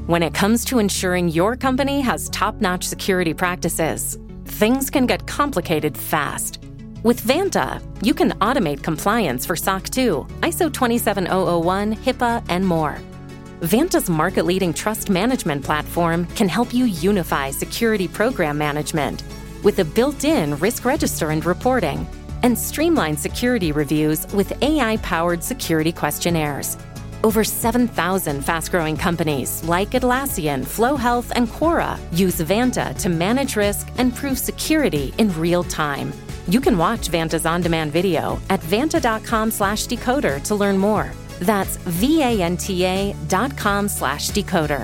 When it comes to ensuring your company has top-notch security practices, things can get complicated fast. With Vanta, you can automate compliance for SOC 2, ISO 27001, HIPAA, and more. Vanta's market-leading trust management platform can help you unify security program management with a built-in risk register and reporting, and streamline security reviews with AI-powered security questionnaires. Over 7,000 fast-growing companies like Atlassian, Flow Health, and Quora use Vanta to manage risk and prove security in real time. You can watch Vanta's on-demand video at vanta.com/decoder to learn more. That's vanta.com/decoder.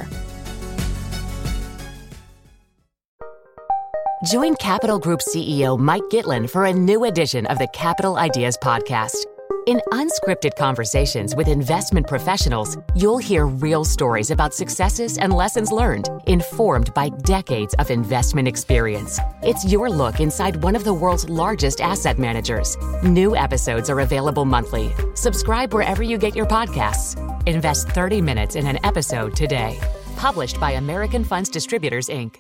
Join Capital Group CEO Mike Gitlin for a new edition of the Capital Ideas Podcast. In unscripted conversations with investment professionals, you'll hear real stories about successes and lessons learned, informed by decades of investment experience. It's your look inside one of the world's largest asset managers. New episodes are available monthly. Subscribe wherever you get your podcasts. Invest 30 minutes in an episode today. Published by American Funds Distributors, Inc.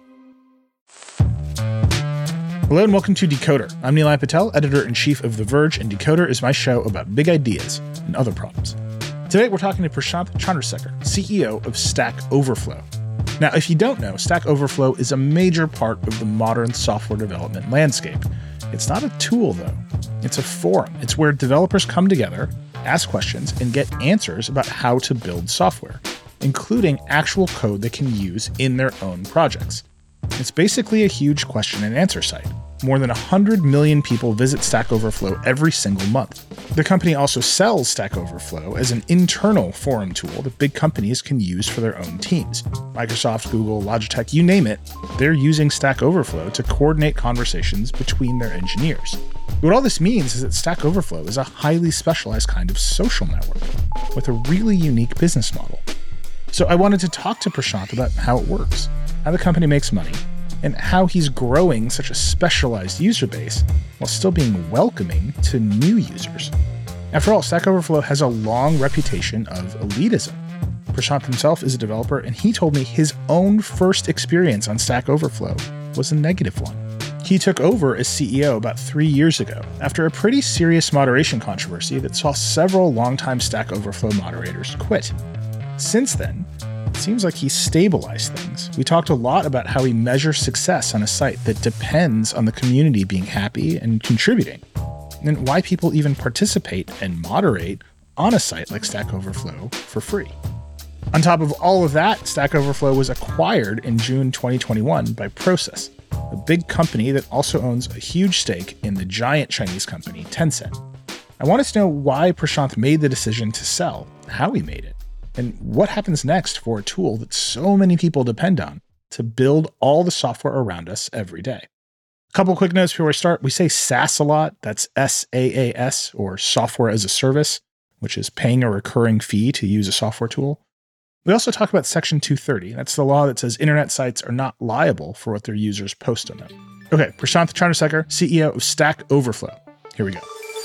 Hello and welcome to Decoder. I'm Nilay Patel, editor-in-chief of The Verge, and Decoder is my show about big ideas and other problems. Today we're talking to Prashanth Chandrasekhar, CEO of Stack Overflow. Now, if you don't know, Stack Overflow is a major part of the modern software development landscape. It's not a tool, though. It's a forum. It's where developers come together, ask questions, and get answers about how to build software, including actual code they can use in their own projects. It's basically a huge question and answer site. More than 100 million people visit Stack Overflow every single month. The company also sells Stack Overflow as an internal forum tool that big companies can use for their own teams. Microsoft, Google, Logitech, you name it, they're using Stack Overflow to coordinate conversations between their engineers. What all this means is that Stack Overflow is a highly specialized kind of social network with a really unique business model. So I wanted to talk to Prashanth about how it works, how the company makes money, and how he's growing such a specialized user base while still being welcoming to new users. After all, Stack Overflow has a long reputation of elitism. Prashanth himself is a developer, and he told me his own first experience on Stack Overflow was a negative one. He took over as CEO about 3 years ago after a pretty serious moderation controversy that saw several longtime Stack Overflow moderators quit. Since then, it seems like he's stabilized things. We talked a lot about how he measures success on a site that depends on the community being happy and contributing, and why people even participate and moderate on a site like Stack Overflow for free. On top of all of that, Stack Overflow was acquired in June 2021 by Prosus, a big company that also owns a huge stake in the giant Chinese company Tencent. I wanted to know why Prashanth made the decision to sell, how he made it, and what happens next for a tool that so many people depend on to build all the software around us every day. A couple quick notes before I start. We say SaaS a lot. That's SaaS, or software as a service, which is paying a recurring fee to use a software tool. We also talk about Section 230. That's the law that says internet sites are not liable for what their users post on them. Okay, Prashanth Chandrasekhar, CEO of Stack Overflow. Here we go.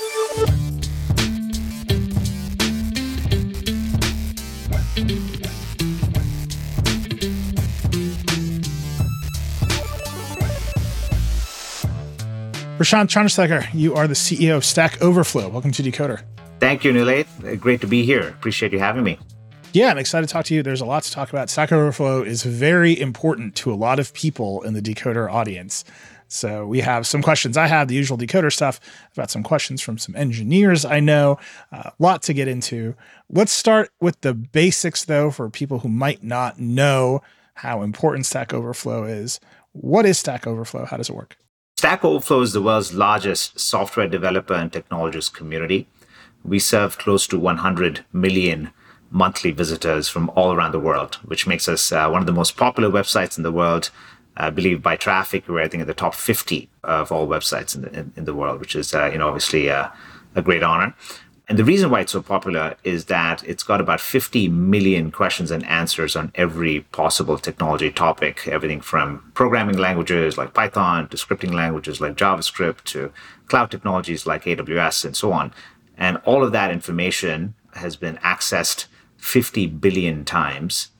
Prashanth Chandrasekhar, you are the CEO of Stack Overflow. Welcome to Decoder. Thank you, Nilay. Great to be here. Appreciate you having me. Yeah, I'm excited to talk to you. There's a lot to talk about. Stack Overflow is very important to a lot of people in the Decoder audience. So we have some questions. I have the usual Decoder stuff. I've got some questions from some engineers I know. A lot to get into. Let's start with the basics, though, for people who might not know how important Stack Overflow is. What is Stack Overflow? How does it work? Stack Overflow is the world's largest software developer and technologist community. We serve close to 100 million monthly visitors from all around the world, which makes us one of the most popular websites in the world. I believe by traffic, we're I think in the top 50 of all websites in the world, which is obviously a great honor. And the reason why it's so popular is that it's got about 50 million questions and answers on every possible technology topic, everything from programming languages like Python to scripting languages like JavaScript to cloud technologies like AWS and so on. And all of that information has been accessed 50 billion times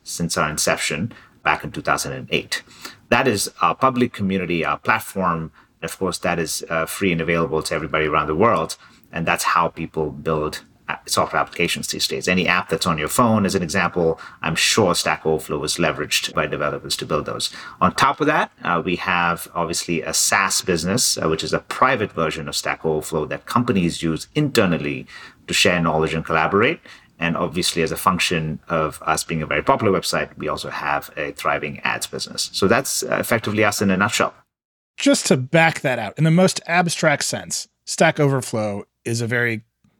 since our inception back in 2008. That is our public community, our platform. Of course, that is free and available to everybody around the world. And that's how people build software applications these days. Any app that's on your phone, as an example, I'm sure Stack Overflow was leveraged by developers to build those. On top of that, we have obviously a SaaS business, which is a private version of Stack Overflow that companies use internally to share knowledge and collaborate. And obviously, as a function of us being a very popular website, we also have a thriving ads business. So that's effectively us in a nutshell. Just to back that out, in the most abstract sense, Stack Overflow is a very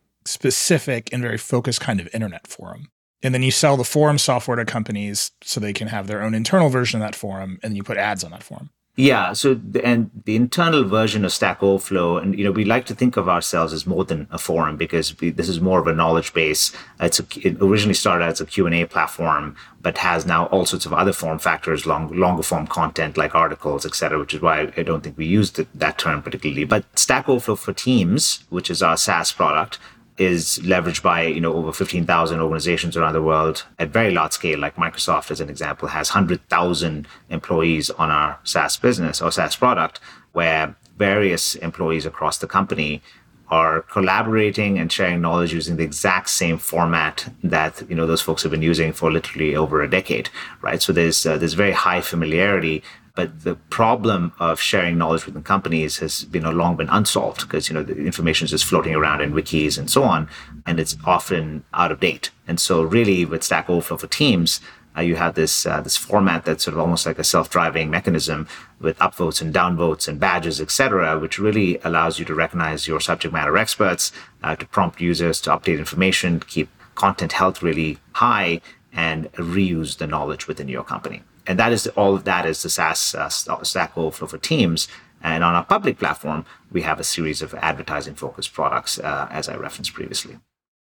specific and very focused kind of internet forum. And then you sell the forum software to companies so they can have their own internal version of that forum, and you put ads on that forum. Yeah. So, and the internal version of Stack Overflow, and we like to think of ourselves as more than a forum because this is more of a knowledge base. It originally started as a Q&A platform, but has now all sorts of other form factors, longer form content like articles, et cetera, which is why I don't think we used that term particularly. But Stack Overflow for Teams, which is our SaaS product, is leveraged by over 15,000 organizations around the world at very large scale. Like Microsoft, as an example, has 100,000 employees on our SaaS business or SaaS product, where various employees across the company are collaborating and sharing knowledge using the exact same format that those folks have been using for literally over a decade, right? So there's very high familiarity. But the problem of sharing knowledge within companies has long been unsolved because, the information is just floating around in wikis and so on, and it's often out of date. And so really with Stack Overflow for Teams, you have this format that's sort of almost like a self-driving mechanism with upvotes and downvotes and badges, et cetera, which really allows you to recognize your subject matter experts, to prompt users to update information, keep content health really high, and reuse the knowledge within your company. And all of that is the SaaS Stack Overflow for Teams. And on our public platform, we have a series of advertising-focused products, as I referenced previously.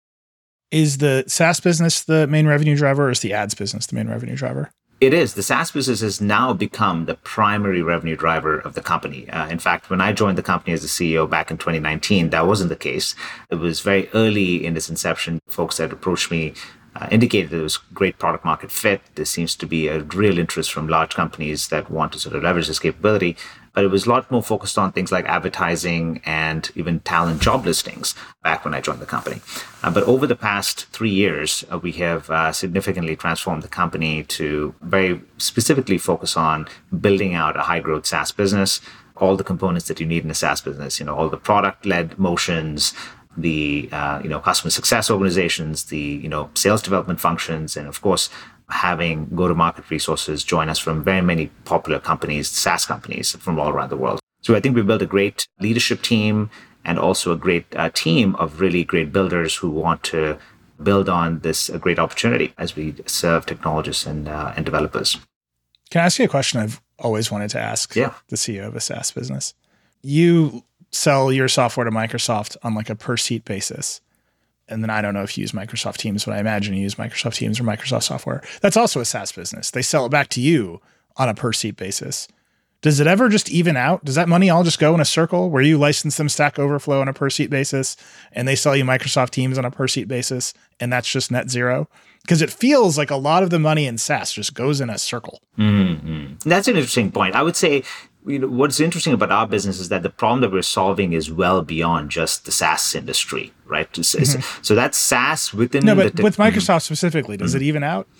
Is the SaaS business the main revenue driver, or is the ads business the main revenue driver? It is. The SaaS business has now become the primary revenue driver of the company. In fact, when I joined the company as the CEO back in 2019, that wasn't the case. It was very early in its inception. Folks that approached me indicated that it was great product market fit. There seems to be a real interest from large companies that want to sort of leverage this capability. But it was a lot more focused on things like advertising and even talent job listings back when I joined the company. But over the past 3 years, we have significantly transformed the company to very specifically focus on building out a high growth SaaS business, all the components that you need in a SaaS business, all the product led motions, the customer success organizations, the sales development functions, and of course having go-to-market resources join us from very many popular companies, SaaS companies from all around the world. So I think we built a great leadership team and also a great team of really great builders who want to build on this great opportunity as we serve technologists and developers. Can I ask you a question I've always wanted to ask the CEO of a SaaS business? You sell your software to Microsoft on like a per seat basis. And then I don't know if you use Microsoft Teams, but I imagine you use Microsoft Teams or Microsoft software. That's also a SaaS business. They sell it back to you on a per seat basis. Does it ever just even out? Does that money all just go in a circle where you license them Stack Overflow on a per seat basis and they sell you Microsoft Teams on a per seat basis and that's just net zero? Because it feels like a lot of the money in SaaS just goes in a circle. Mm-hmm. That's an interesting point. I would say what's interesting about our business is that the problem that we're solving is well beyond just the SaaS industry, right? So that's SaaS within. No, but with Microsoft specifically, does it even out?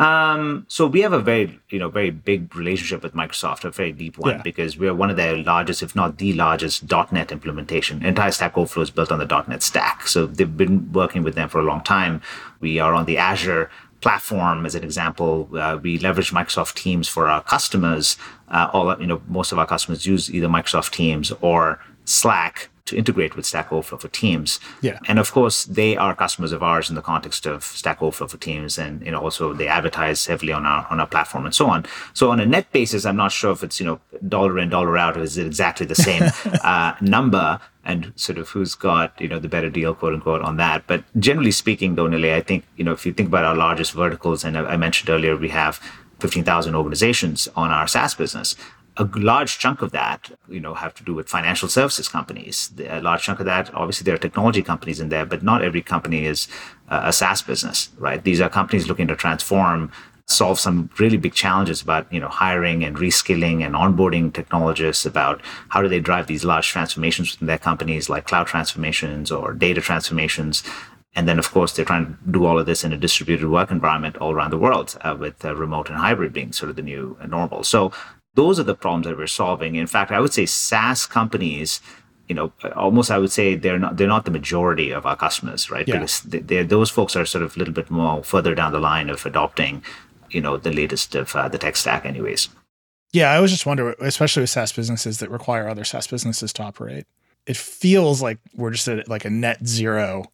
So we have a very, very big relationship with Microsoft, a very deep one, because we're one of their largest, if not the largest, .NET implementation. Entire Stack Overflow is built on the .NET stack. So they've been working with them for a long time. We are on the Azure platform, as an example. We leverage Microsoft Teams for our customers. Most of our customers use either Microsoft Teams or Slack to integrate with Stack Overflow for Teams. Yeah. And of course, they are customers of ours in the context of Stack Overflow for Teams. And, also they advertise heavily on our platform and so on. So on a net basis, I'm not sure if it's, dollar in, dollar out, or is it exactly the same number, and sort of who's got, the better deal, quote unquote, on that. But generally speaking, though, Nilay, I think, if you think about our largest verticals, and I mentioned earlier, we have 15,000 organizations on our SaaS business. A large chunk of that, have to do with financial services companies. A large chunk of that, obviously, there are technology companies in there, but not every company is a SaaS business, right? These are companies looking to transform solve some really big challenges about, hiring and reskilling and onboarding technologists, about how do they drive these large transformations within their companies, like cloud transformations or data transformations. And then, of course, they're trying to do all of this in a distributed work environment all around the world, with remote and hybrid being sort of the new normal. So those are the problems that we're solving. In fact, I would say SaaS companies, almost I would say they're not the majority of our customers, right? Yeah. Because those folks are sort of a little bit more further down the line of adopting, the latest of the tech stack anyways. Yeah, I was just wondering, especially with SaaS businesses that require other SaaS businesses to operate, it feels like we're just at like a net zero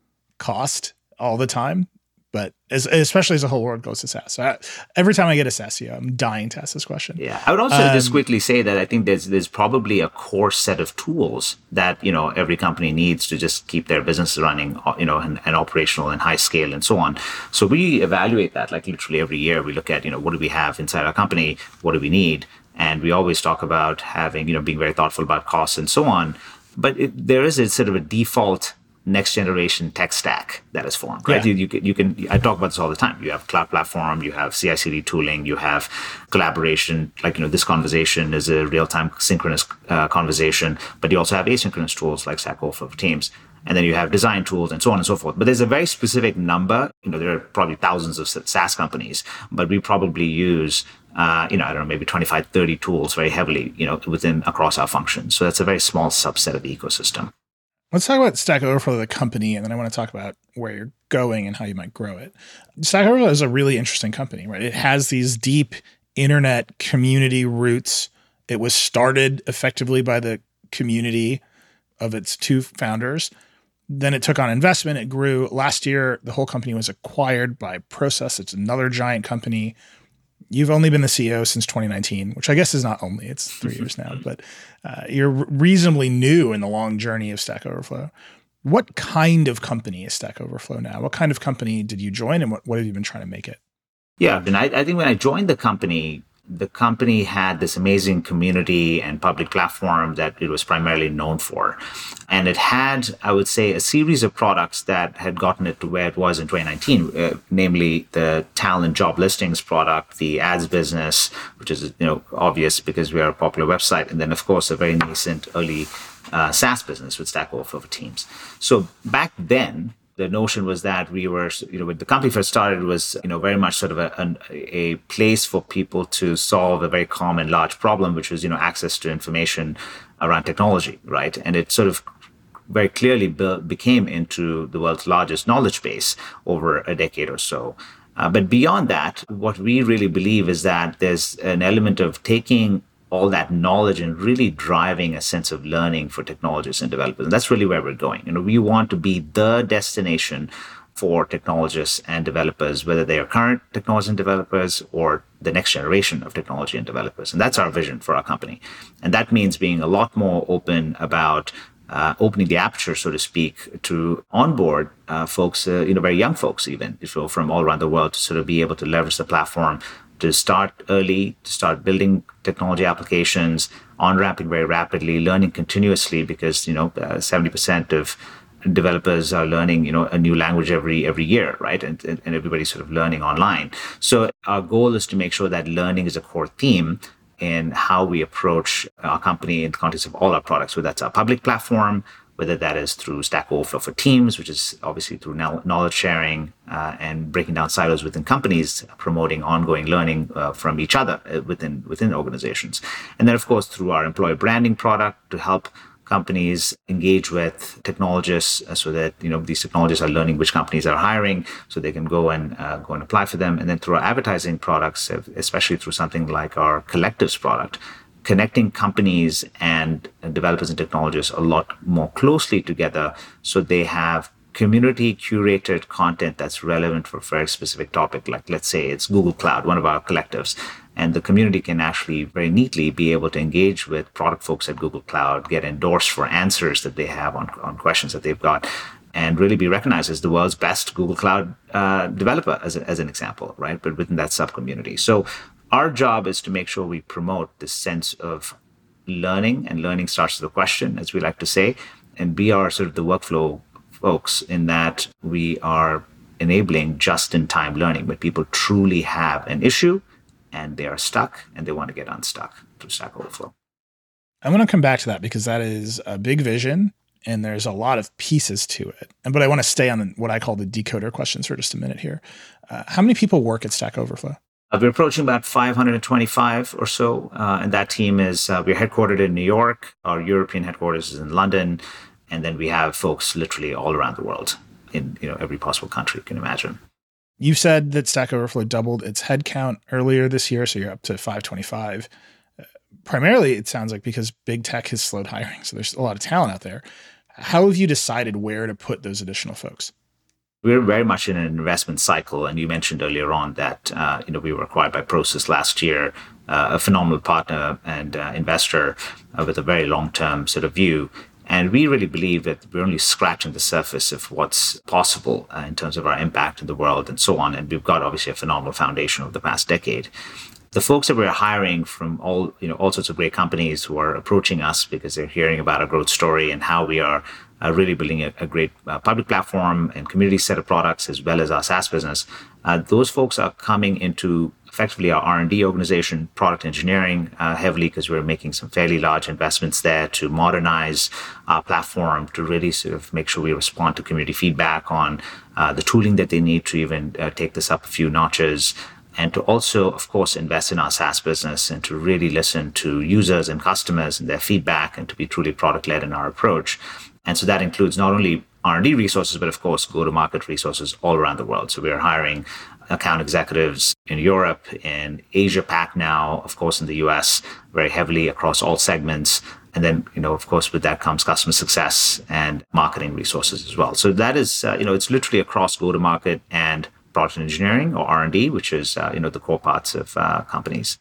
cost all the time. But especially as the whole world goes to SaaS. So every time I get a SaaS CEO, I'm dying to ask this question. Yeah, I would also just quickly say that I think there's probably a core set of tools that every company needs to just keep their business running, and operational and high scale and so on. So we evaluate that like literally every year. We look at what do we have inside our company, what do we need, and we always talk about having being very thoughtful about costs and so on. But there is a sort of a default next generation tech stack that is formed, right? Yeah. You can, I talk about this all the time. You have cloud platform, you have CI/CD tooling, you have collaboration, like, this conversation is a real-time synchronous conversation, but you also have asynchronous tools like Stack Overflow for Teams. And then you have design tools and so on and so forth. But there's a very specific number. There are probably thousands of SaaS companies, but we probably use, I don't know, maybe 25, 30 tools very heavily, across our functions. So that's a very small subset of the ecosystem. Let's talk about Stack Overflow, the company, and then I want to talk about where you're going and how you might grow it. Stack Overflow is a really interesting company, right? It has these deep internet community roots. It was started effectively by the community of its two founders. Then it took on investment. It grew. Last year, the whole company was acquired by Process. It's another giant company. You've only been the CEO since 2019, which I guess is not only, it's 3 years now, but you're reasonably new in the long journey of Stack Overflow. What kind of company is Stack Overflow now? What kind of company did you join, and what have you been trying to make it? Yeah, and I think when I joined the company had this amazing community and public platform that it was primarily known for. And it had, I would say, a series of products that had gotten it to where it was in 2019, namely the talent job listings product, the ads business, which is, obvious because we are a popular website. And then, of course, a very nascent early SaaS business with Stack Overflow for Teams. So back then, the notion was that we were, when the company first started, it was, very much sort of a place for people to solve a very common large problem, which was, access to information around technology, right? And it sort of very clearly became into the world's largest knowledge base over a decade or so. But beyond that, what we really believe is that there's an element of taking all that knowledge and really driving a sense of learning for technologists and developers. And that's really where we're going. We want to be the destination for technologists and developers, whether they are current technologists and developers or the next generation of technology and developers. And that's our vision for our company. And that means being a lot more open about opening the aperture, so to speak, to onboard folks, very young folks even, from all around the world, to sort of be able to leverage the platform to start early, to start building technology applications, on-ramping very rapidly, learning continuously, because 70% of developers are learning a new language every year, right? And everybody's sort of learning online. So our goal is to make sure that learning is a core theme in how we approach our company in the context of all our products, whether that's our public platform, whether that is through Stack Overflow for Teams, which is obviously through knowledge sharing and breaking down silos within companies, promoting ongoing learning from each other within organizations. And then, of course, through our employer branding product to help companies engage with technologists so that these technologists are learning which companies are hiring so they can go and apply for them. And then through our advertising products, especially through something like our Collectives product, connecting companies and developers and technologists a lot more closely together so they have community curated content that's relevant for a very specific topic. Like, let's say it's Google Cloud, one of our collectives, and the community can actually very neatly be able to engage with product folks at Google Cloud, get endorsed for answers that they have on questions that they've got, and really be recognized as the world's best Google Cloud developer, as an example, right? But within that sub-community. So our job is to make sure we promote this sense of learning, and learning starts with a question, as we like to say, and be our sort of the workflow folks in that we are enabling just-in-time learning, where people truly have an issue and they are stuck and they want to get unstuck through Stack Overflow. I want to come back to that because that is a big vision and there's a lot of pieces to it. But I want to stay on what I call the decoder questions for just a minute here. How many people work at Stack Overflow? We're approaching about 525 or so. And that team is, we're headquartered in New York. Our European headquarters is in London. And then we have folks literally all around the world in every possible country you can imagine. You said that Stack Overflow doubled its headcount earlier this year, so you're up to 525. Primarily, it sounds like because big tech has slowed hiring, so there's a lot of talent out there. How have you decided where to put those additional folks? We're very much in an investment cycle, and you mentioned earlier on that we were acquired by Prosus last year, a phenomenal partner and investor with a very long-term sort of view. And we really believe that we're only scratching the surface of what's possible in terms of our impact in the world and so on. And we've got obviously a phenomenal foundation over the past decade. The folks that we're hiring from all sorts of great companies who are approaching us because they're hearing about our growth story and how we are really building a great public platform and community set of products, as well as our SaaS business. Those folks are coming into effectively our R&D organization, product engineering heavily, because we're making some fairly large investments there to modernize our platform, to really sort of make sure we respond to community feedback on the tooling that they need to even take this up a few notches. And to also, of course, invest in our SaaS business and to really listen to users and customers and their feedback and to be truly product-led in our approach. And so that includes not only R&D resources, but of course, go-to-market resources all around the world. So we are hiring account executives in Europe, in Asia Pac now, of course, in the US, very heavily across all segments. And then, of course, with that comes customer success and marketing resources as well. So that is, it's literally across go-to-market and product engineering or R&D, which is, the core parts of companies.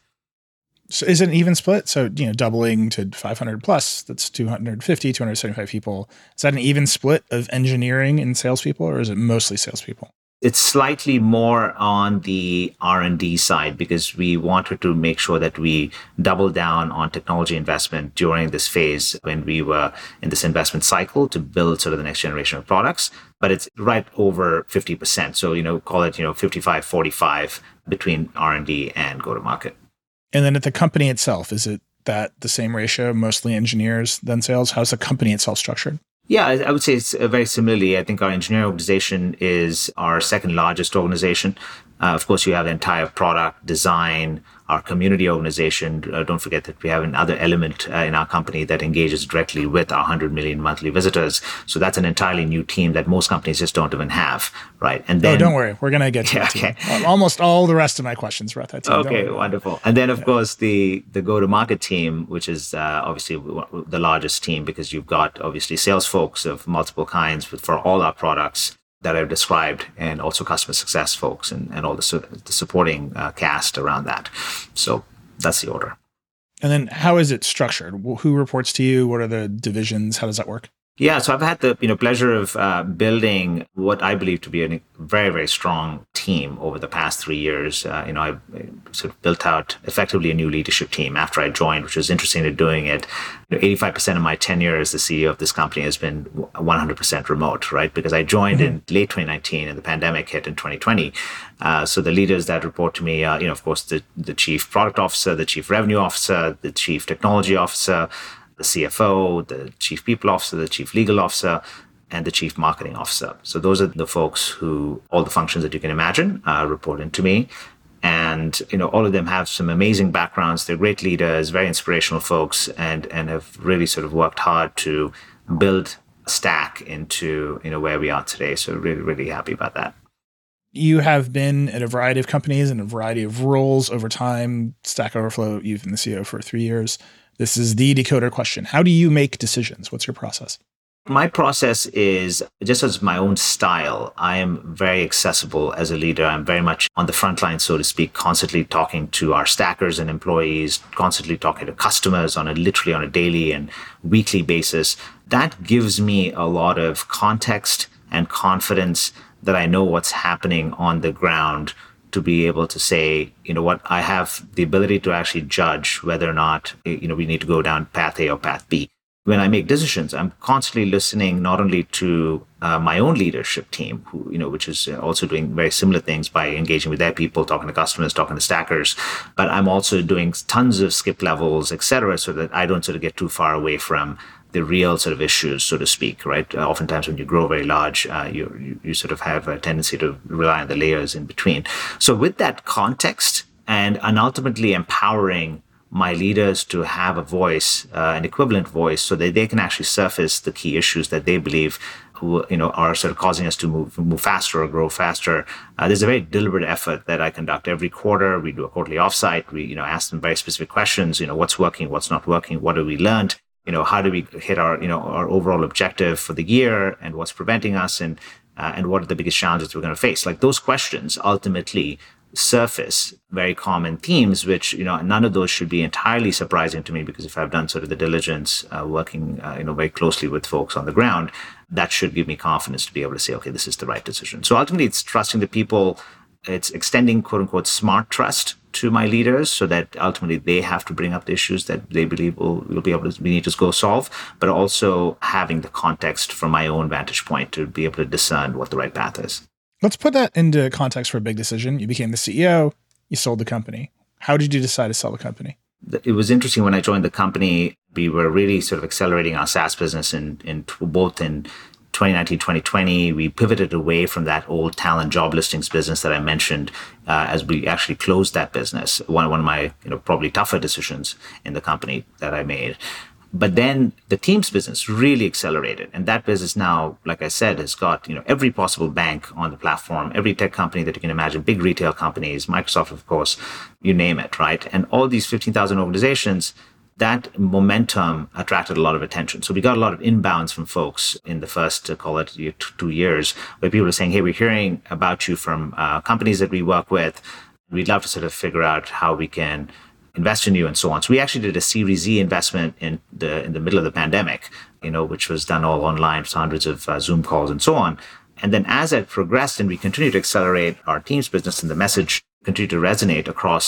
So is it an even split? So, doubling to 500 plus, that's 250, 275 people. Is that an even split of engineering and salespeople, or is it mostly salespeople? It's slightly more on the R&D side because we wanted to make sure that we double down on technology investment during this phase when we were in this investment cycle to build sort of the next generation of products. But it's right over 50%. So, call it, 55, 45 between R&D and go-to-market. And then at the company itself, is it that the same ratio, mostly engineers than sales? How's the company itself structured? Yeah, I would say it's very similarly. I think our engineering organization is our second largest organization. Of course, you have the entire product design, our community organization. Don't forget that we have another element in our company that engages directly with our 100 million monthly visitors. So that's an entirely new team that most companies just don't even have, right? And then, don't worry, we're going to get to that team. Almost all the rest of my questions are about that team. Okay, wonderful. And then, of course, the go-to-market team, which is obviously the largest team because you've got obviously sales folks of multiple kinds for all our products that I've described, and also customer success folks and all the supporting cast around that. So that's the order. And then how is it structured? Who reports to you? What are the divisions? How does that work? Yeah, so I've had the pleasure of building what I believe to be a very, very strong team over the past 3 years. I sort of built out effectively a new leadership team after I joined, which was interesting in doing it. 85% of my tenure as the CEO of this company has been 100% remote, right? Because I joined in late 2019 and the pandemic hit in 2020. So the leaders that report to me are, of course, the chief product officer, the chief revenue officer, the chief technology officer, the CFO, the chief people officer, the chief legal officer, and the chief marketing officer. So those are the folks who, all the functions that you can imagine, report into me. And, all of them have some amazing backgrounds. They're great leaders, very inspirational folks, and have really sort of worked hard to build Stack into, where we are today. So really, really happy about that. You have been at a variety of companies and a variety of roles over time. Stack Overflow, you've been the CEO for 3 years. This is the decoder question. How do you make decisions? What's your process? My process is just as my own style. I am very accessible as a leader. I'm very much on the front line, so to speak, constantly talking to our stackers and employees, constantly talking to customers literally on a daily and weekly basis. That gives me a lot of context and confidence that I know what's happening on the ground to be able to say, I have the ability to actually judge whether or not, we need to go down path A or path B. When I make decisions, I'm constantly listening not only to my own leadership team, who, which is also doing very similar things by engaging with their people, talking to customers, talking to stackers. But I'm also doing tons of skip levels, et cetera, so that I don't sort of get too far away from the real sort of issues, so to speak, right? Oftentimes when you grow very large, you sort of have a tendency to rely on the layers in between. So with that context and ultimately empowering my leaders to have a voice, an equivalent voice, so that they can actually surface the key issues that they believe are sort of causing us to move faster or grow faster. There's a very deliberate effort that I conduct every quarter. We do a quarterly offsite. We ask them very specific questions. What's working, what's not working, what have we learned? How do we hit our our overall objective for the year, and what's preventing us, and what are the biggest challenges we're going to face? Like, those questions ultimately surface very common themes, which none of those should be entirely surprising to me, because if I've done sort of the diligence, working very closely with folks on the ground, that should give me confidence to be able to say, okay, this is the right decision. So ultimately, it's trusting the people. It's extending quote unquote smart trust to my leaders, so that ultimately they have to bring up the issues that they believe we need to go solve, but also having the context from my own vantage point to be able to discern what the right path is. Let's put that into context for a big decision. You became the CEO, you sold the company. How did you decide to sell the company? It was interesting when I joined the company. We were really sort of accelerating our SaaS business both in 2019, 2020, we pivoted away from that old talent job listings business that I mentioned as we actually closed that business. One of my probably tougher decisions in the company that I made. But then the Teams business really accelerated. And that business now, like I said, has got every possible bank on the platform, every tech company that you can imagine, big retail companies, Microsoft, of course, you name it, right? And all these 15,000 organizations, that momentum attracted a lot of attention. So we got a lot of inbounds from folks in the first, call it 2 years, where people were saying, hey, we're hearing about you from companies that we work with. We'd love to sort of figure out how we can invest in you and so on. So we actually did a Series Z investment in the middle of the pandemic, which was done all online, so hundreds of Zoom calls and so on. And then as it progressed and we continued to accelerate our Teams business and the message continued to resonate across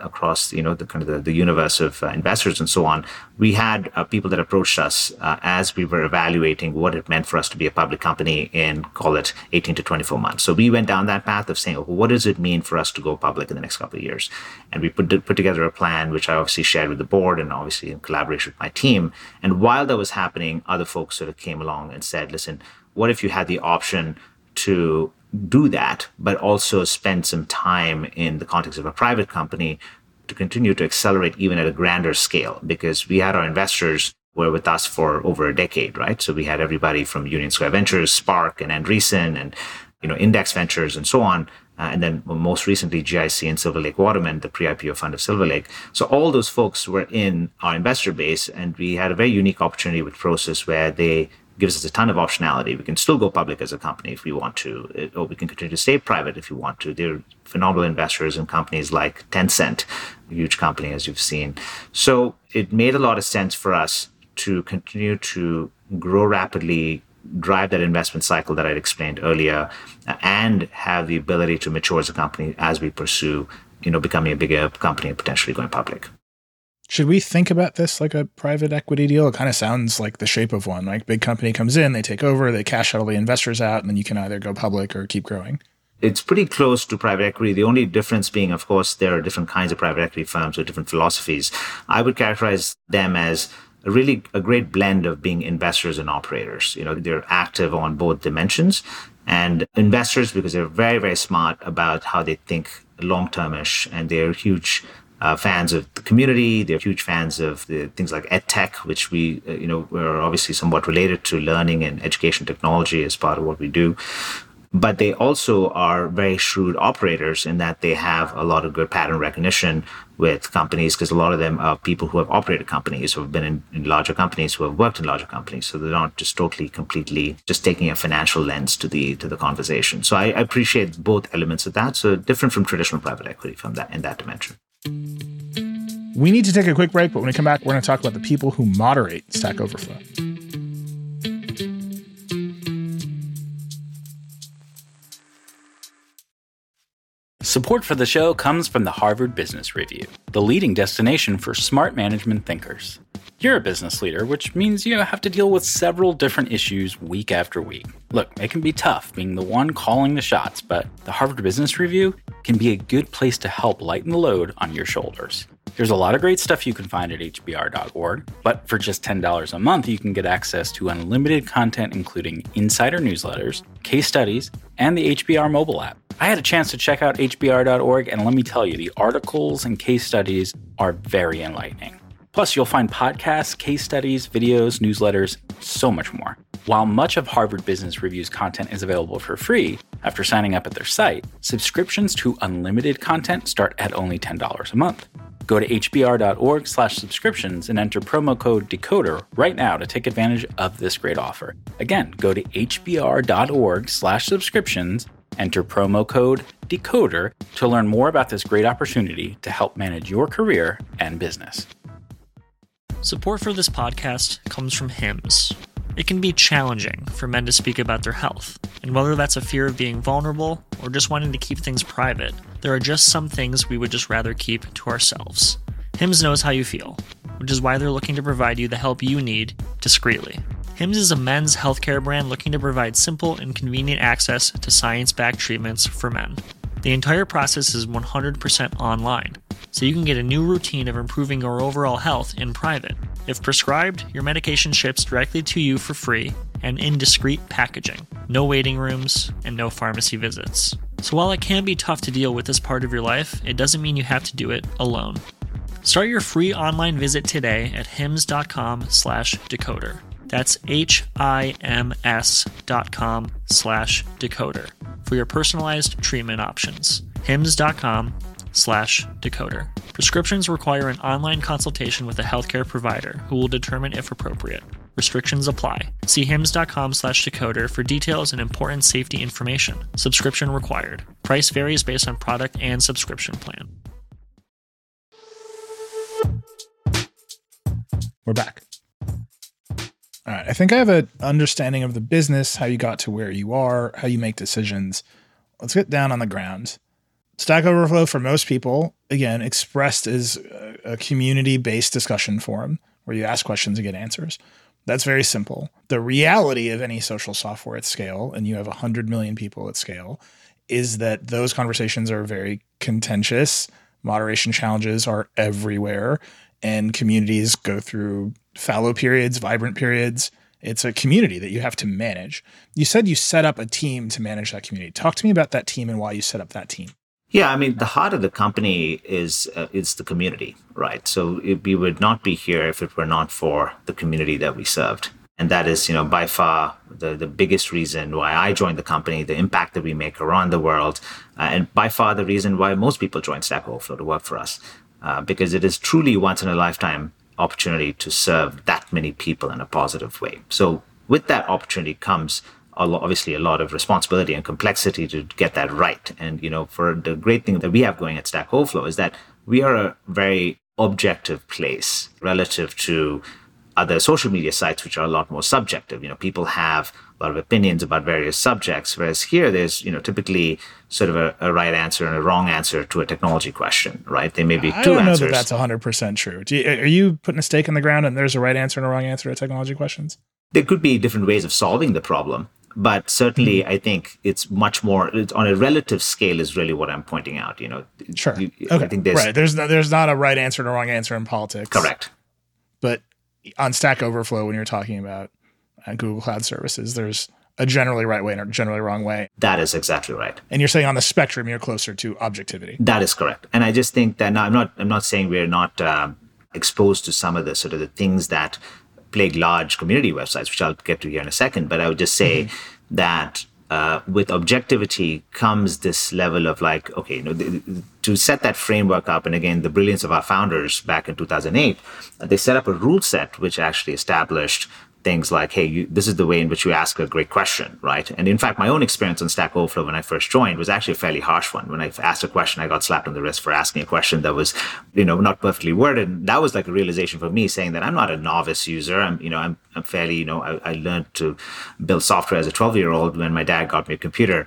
the kind of the universe of investors and so on, we had people that approached us as we were evaluating what it meant for us to be a public company in, call it 18 to 24 months. So we went down that path of saying, well, what does it mean for us to go public in the next couple of years? And we put together a plan, which I obviously shared with the board and obviously in collaboration with my team. And while that was happening, other folks sort of came along and said, listen, what if you had the option to do that, but also spend some time in the context of a private company to continue to accelerate even at a grander scale? Because we had our investors were with us for over a decade, right? So we had everybody from Union Square Ventures, Spark, and Andreessen, and Index Ventures, and so on. And then most recently, GIC and Silver Lake Waterman, the pre-IPO fund of Silver Lake. So all those folks were in our investor base, and we had a very unique opportunity with Prosus where they gives us a ton of optionality. We can still go public as a company if we want to, or we can continue to stay private if you want to. They're phenomenal investors in companies like Tencent, a huge company, as you've seen. So it made a lot of sense for us to continue to grow rapidly, drive that investment cycle that I'd explained earlier, and have the ability to mature as a company as we pursue, becoming a bigger company and potentially going public. Should we think about this like a private equity deal? It kind of sounds like the shape of one. Like, big company comes in, they take over, they cash out all the investors out, and then you can either go public or keep growing. It's pretty close to private equity. The only difference being, of course, there are different kinds of private equity firms with different philosophies. I would characterize them as a great blend of being investors and operators. They're active on both dimensions, and investors because they're very, very smart about how they think long-termish, and they're huge fans of the community. They're huge fans of the things like EdTech, which we're obviously somewhat related to learning and education technology as part of what we do. But they also are very shrewd operators in that they have a lot of good pattern recognition with companies, because a lot of them are people who have operated companies, who have been in larger companies, who have worked in larger companies. So they're not just completely just taking a financial lens to the conversation. So I appreciate both elements of that. So different from traditional private equity in that dimension. We need to take a quick break, but when we come back, we're going to talk about the people who moderate Stack Overflow. Support for the show comes from the Harvard Business Review, the leading destination for smart management thinkers. You're a business leader, which means you have to deal with several different issues week after week. Look, it can be tough being the one calling the shots, but the Harvard Business Review can be a good place to help lighten the load on your shoulders. There's a lot of great stuff you can find at hbr.org, but for just $10 a month, you can get access to unlimited content, including insider newsletters, case studies, and the HBR mobile app. I had a chance to check out hbr.org, and let me tell you, the articles and case studies are very enlightening. Plus, you'll find podcasts, case studies, videos, newsletters, so much more. While much of Harvard Business Review's content is available for free after signing up at their site, subscriptions to unlimited content start at only $10 a month. Go to hbr.org/subscriptions and enter promo code DECODER right now to take advantage of this great offer. Again, go to hbr.org/subscriptions, enter promo code DECODER to learn more about this great opportunity to help manage your career and business. Support for this podcast comes from Hims. It can be challenging for men to speak about their health, and whether that's a fear of being vulnerable or just wanting to keep things private, there are just some things we would just rather keep to ourselves. Hims knows how you feel, which is why they're looking to provide you the help you need discreetly. Hims is a men's healthcare brand looking to provide simple and convenient access to science-backed treatments for men. The entire process is 100% online, so you can get a new routine of improving your overall health in private. If prescribed, your medication ships directly to you for free and in discreet packaging. No waiting rooms and no pharmacy visits. So while it can be tough to deal with this part of your life, it doesn't mean you have to do it alone. Start your free online visit today at hims.com/decoder. That's HIMS.com/decoder for your personalized treatment options. hims.com/decoder. Prescriptions require an online consultation with a healthcare provider who will determine if appropriate. Restrictions apply. See hims.com/decoder for details and important safety information. Subscription required. Price varies based on product and subscription plan. We're back. All right. I think I have an understanding of the business, how you got to where you are, how you make decisions. Let's get down on the ground. Stack Overflow, for most people, again, expressed as a community-based discussion forum where you ask questions and get answers. That's very simple. The reality of any social software at scale, and you have 100 million people at scale, is that those conversations are very contentious. Moderation challenges are everywhere, and communities go through fallow periods, vibrant periods. It's a community that you have to manage. You said you set up a team to manage that community. Talk to me about that team and why you set up that team. Yeah, I mean, the heart of the company is the community, right? So we would not be here if it were not for the community that we served. And that is, by far the biggest reason why I joined the company, the impact that we make around the world, and by far the reason why most people join Stack Overflow to work for us, because it is truly once in a lifetime opportunity to serve that many people in a positive way. So with that opportunity comes obviously a lot of responsibility and complexity to get that right. And, for the great thing that we have going at Stack Overflow is that we are a very objective place relative to other social media sites, which are a lot more subjective. People have a lot of opinions about various subjects, whereas here there's, typically sort of a right answer and a wrong answer to a technology question, right? There may be two answers. I don't know that that's 100% true. Are you putting a stake in the ground and there's a right answer and a wrong answer to technology questions? There could be different ways of solving the problem. But certainly, I think it's much more on a relative scale is really what I'm pointing out. Sure. Okay. I think there's not a right answer and a wrong answer in politics. Correct. But on Stack Overflow, when you're talking about Google Cloud Services, there's a generally right way and a generally wrong way. That is exactly right. And you're saying on the spectrum, you're closer to objectivity. That is correct. And I just think that now I'm not saying we're not exposed to some of the sort of the things that plague large community websites, which I'll get to here in a second. But I would just say that with objectivity comes this level of to set that framework up. And again, the brilliance of our founders back in 2008, they set up a rule set which actually established things like, hey, this is the way in which you ask a great question, right? And in fact, my own experience on Stack Overflow when I first joined was actually a fairly harsh one. When I asked a question, I got slapped on the wrist for asking a question that was, not perfectly worded. And that was like a realization for me, saying that I'm not a novice user. I'm fairly, I learned to build software as a 12-year-old when my dad got me a computer,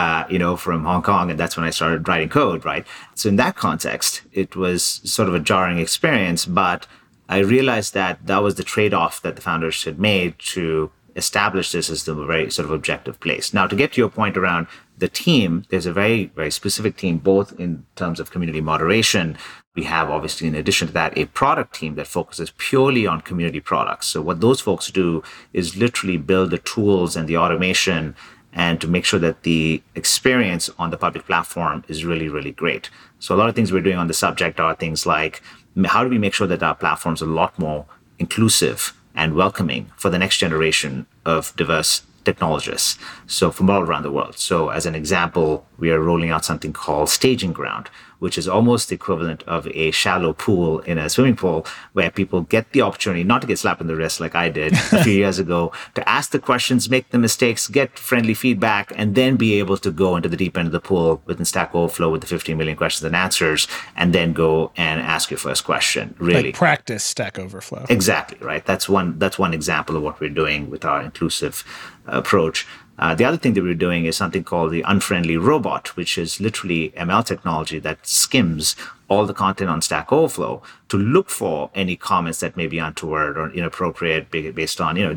from Hong Kong. And that's when I started writing code, right? So in that context, it was sort of a jarring experience, but I realized that was the trade-off that the founders had made to establish this as a very sort of objective place. Now, to get to your point around the team, there's a very, very specific team, both in terms of community moderation. We have, obviously, in addition to that, a product team that focuses purely on community products. So what those folks do is literally build the tools and the automation and to make sure that the experience on the public platform is really, really great. So a lot of things we're doing on the subject are things like, how do we make sure that our platforms are a lot more inclusive and welcoming for the next generation of diverse technologists, so from all around the world. So as an example, we are rolling out something called Staging Ground, which is almost the equivalent of a shallow pool in a swimming pool, where people get the opportunity not to get slapped on the wrist like I did a few years ago, to ask the questions, make the mistakes, get friendly feedback, and then be able to go into the deep end of the pool within Stack Overflow with the 15 million questions and answers, and then go and ask your first question. Really, like practice Stack Overflow. Exactly, right. That's one example of what we're doing with our inclusive approach. The other thing that we're doing is something called the Unfriendly Robot, which is literally ML technology that skims all the content on Stack Overflow to look for any comments that may be untoward or inappropriate based on, the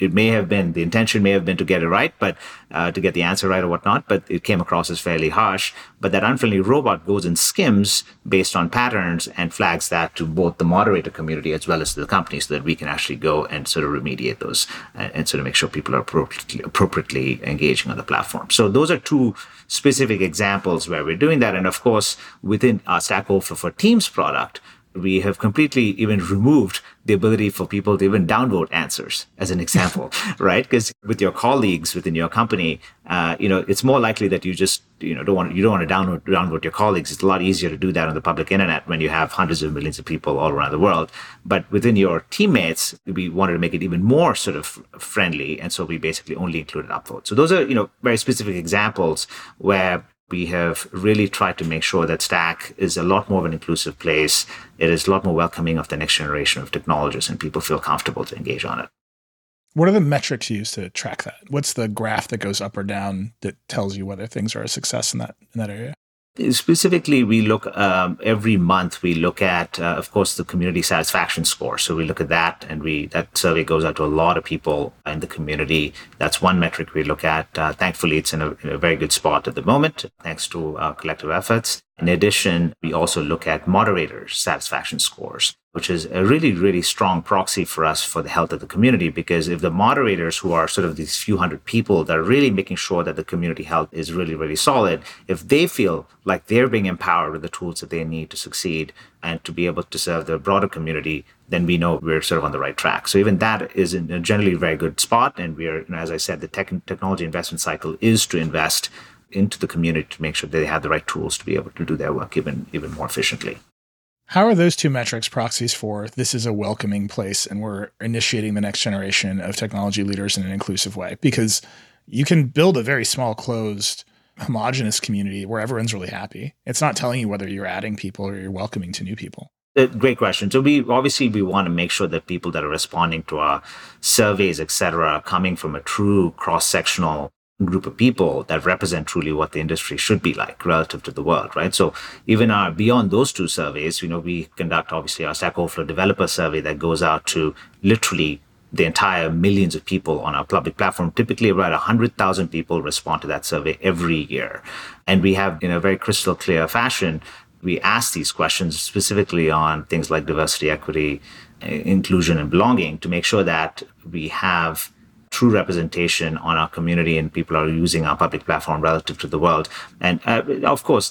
intention may have been to get it right, but to get the answer right or whatnot, but it came across as fairly harsh. But that Unfriendly Robot goes and skims based on patterns and flags that to both the moderator community as well as to the company, so that we can actually go and sort of remediate those and sort of make sure people are appropriately engaging on the platform. So those are two specific examples where we're doing that. And of course, within our Stack Overflow for Teams product, we have completely even removed the ability for people to even downvote answers, as an example, right? Because with your colleagues within your company, it's more likely that you just don't want to downvote your colleagues. It's a lot easier to do that on the public internet when you have hundreds of millions of people all around the world. But within your teammates, we wanted to make it even more sort of friendly, and so we basically only included upvotes. So those are very specific examples where we have really tried to make sure that Stack is a lot more of an inclusive place. It is a lot more welcoming of the next generation of technologists, and people feel comfortable to engage on it. What are the metrics you use to track that? What's the graph that goes up or down that tells you whether things are a success in that area? Specifically, we look every month. We look at, of course, the community satisfaction score. So we look at that, and that survey goes out to a lot of people in the community. That's one metric we look at. Thankfully, it's in a very good spot at the moment, thanks to our collective efforts. In addition, we also look at moderators' satisfaction scores, which is a really, really strong proxy for us for the health of the community. Because if the moderators, who are sort of these few hundred people that are really making sure that the community health is really, really solid, if they feel like they're being empowered with the tools that they need to succeed and to be able to serve the broader community, then we know we're sort of on the right track. So even that is in a generally very good spot. And we're, as I said, the technology investment cycle is to invest into the community to make sure that they have the right tools to be able to do their work even more efficiently. How are those two metrics proxies for this is a welcoming place and we're initiating the next generation of technology leaders in an inclusive way? Because you can build a very small, closed, homogenous community where everyone's really happy. It's not telling you whether you're adding people or you're welcoming to new people. Great question. So we want to make sure that people that are responding to our surveys, et cetera, are coming from a true cross-sectional group of people that represent truly what the industry should be like relative to the world, right? So even beyond those two surveys, we conduct obviously our Stack Overflow developer survey that goes out to literally the entire millions of people on our public platform. Typically about 100,000 people respond to that survey every year. And we have, in a very crystal clear fashion, we ask these questions specifically on things like diversity, equity, inclusion, and belonging to make sure that we have true representation on our community and people are using our public platform relative to the world. And of course,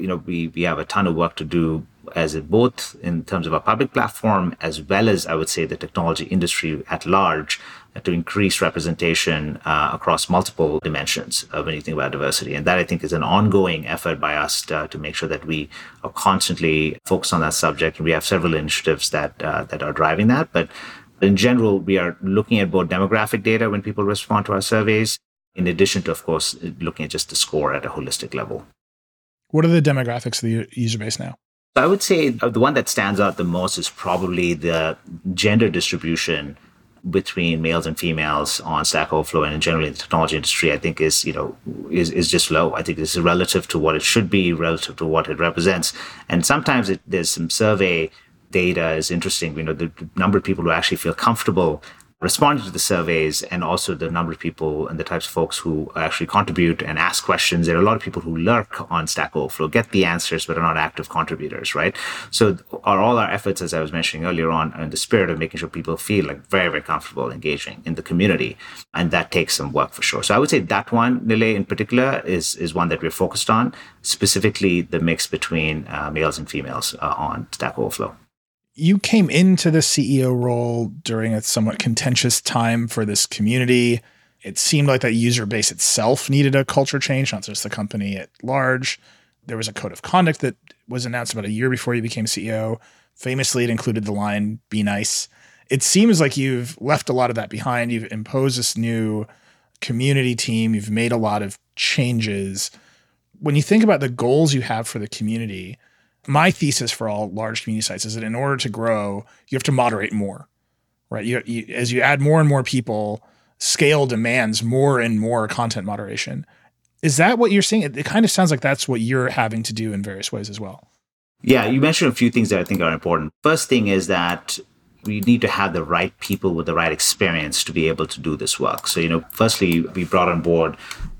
we have a ton of work to do both in terms of our public platform as well as, I would say, the technology industry at large, to increase representation across multiple dimensions when you think about diversity. And that, I think, is an ongoing effort by us to make sure that we are constantly focused on that subject. And we have several initiatives that are driving that. But In general, we are looking at both demographic data when people respond to our surveys, in addition to, of course, looking at just the score at a holistic level. What are the demographics of the user base now? I would say the one that stands out the most is probably the gender distribution between males and females on Stack Overflow and generally in the technology industry. I think is just low. I think this is relative to what it should be, relative to what it represents. And sometimes there's some survey data is interesting. The number of people who actually feel comfortable responding to the surveys, and also the number of people and the types of folks who actually contribute and ask questions. There are a lot of people who lurk on Stack Overflow, get the answers, but are not active contributors, right? So all our efforts, as I was mentioning earlier on, are in the spirit of making sure people feel like very, very comfortable engaging in the community. And that takes some work for sure. So I would say that one, Nilay, in particular, is one that we're focused on, specifically the mix between males and females on Stack Overflow. You came into the CEO role during a somewhat contentious time for this community. It seemed like that user base itself needed a culture change, not just the company at large. There was a code of conduct that was announced about a year before you became CEO. Famously, it included the line, "Be nice." It seems like you've left a lot of that behind. You've imposed this new community team. You've made a lot of changes. When you think about the goals you have for the community, my thesis for all large community sites is that in order to grow, you have to moderate more, right? As you add more and more people, scale demands more and more content moderation. Is that what you're seeing? It kind of sounds like that's what you're having to do in various ways as well. Yeah, you mentioned a few things that I think are important. First thing is that we need to have the right people with the right experience to be able to do this work. So, firstly, we brought on board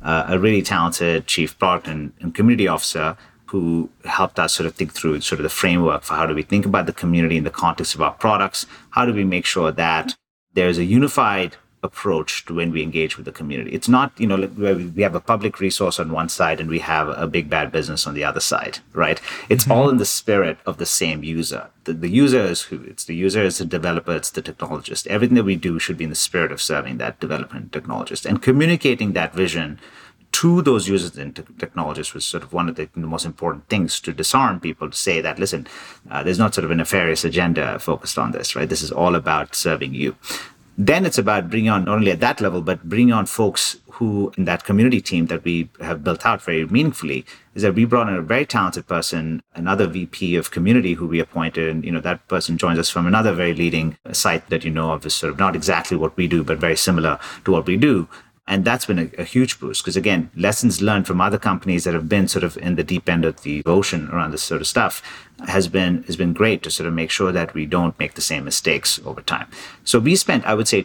a really talented chief product and community officer who helped us sort of think through sort of the framework for how do we think about the community in the context of our products? How do we make sure that there's a unified approach to when we engage with the community? It's not, where we have a public resource on one side and we have a big bad business on the other side, right? It's all in the spirit of the same user. The user is who? It's the user, it's the developer, it's the technologist. Everything that we do should be in the spirit of serving that developer and technologist. And communicating that vision to those users and technologists was sort of one of the most important things to disarm people, to say that, listen, there's not sort of a nefarious agenda focused on this, right? This is all about serving you. Then it's about bringing on, not only at that level, but bringing on folks who, in that community team that we have built out very meaningfully, is that we brought in a very talented person, another VP of community who we appointed. And, that person joins us from another very leading site that of is sort of not exactly what we do, but very similar to what we do. And that's been a huge boost because, again, lessons learned from other companies that have been sort of in the deep end of the ocean around this sort of stuff has been great to sort of make sure that we don't make the same mistakes over time. So we spent, I would say,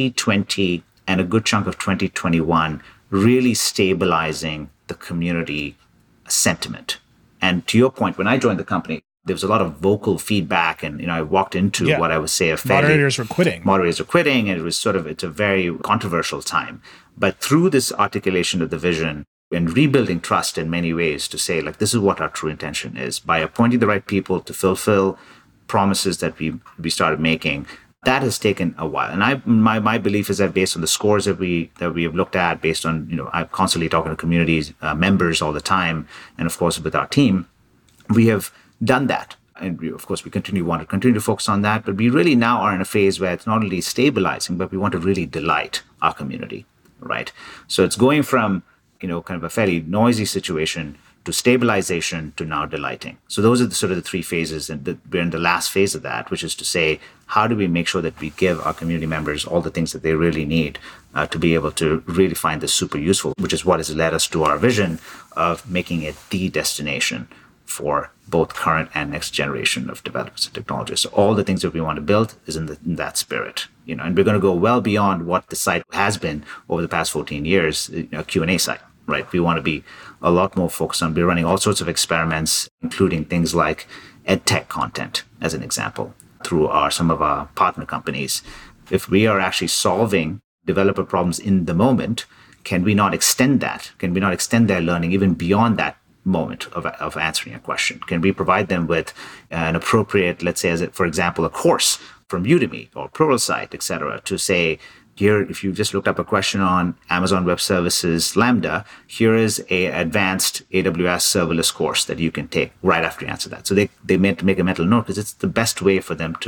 2020 and a good chunk of 2021 really stabilizing the community sentiment. And to your point, when I joined the company, there was a lot of vocal feedback, and I walked into what I would say moderators were quitting, and it's a very controversial time. But through this articulation of the vision and rebuilding trust in many ways to say, like, this is what our true intention is, by appointing the right people to fulfill promises that we started making, that has taken a while. And my belief is that based on the scores that we have looked at, based on, I'm constantly talking to communities, members all the time, and of course with our team, we have done that. And we want to continue to focus on that. But we really now are in a phase where it's not only stabilizing, but we want to really delight our community, right? So it's going from, kind of a fairly noisy situation to stabilization to now delighting. So those are the three phases. And we're in the last phase of that, which is to say, how do we make sure that we give our community members all the things that they really need to be able to really find this super useful, which is what has led us to our vision of making it the destination for both current and next generation of developers and technologists. So all the things that we want to build is in that spirit, and we're going to go well beyond what the site has been over the past 14 years, a Q&A site, right? We want to be a lot more focused on, we're running all sorts of experiments, including things like edtech content, as an example, through some of our partner companies. If we are actually solving developer problems in the moment, can we not extend that? Can we not extend their learning even beyond that moment of answering a question? Can we provide them with an appropriate, let's say, for example, a course from Udemy or Pluralsight, et cetera, to say, here, if you just looked up a question on Amazon Web Services Lambda, here is a advanced AWS serverless course that you can take right after you answer that. So they meant to make a mental note because it's the best way for them to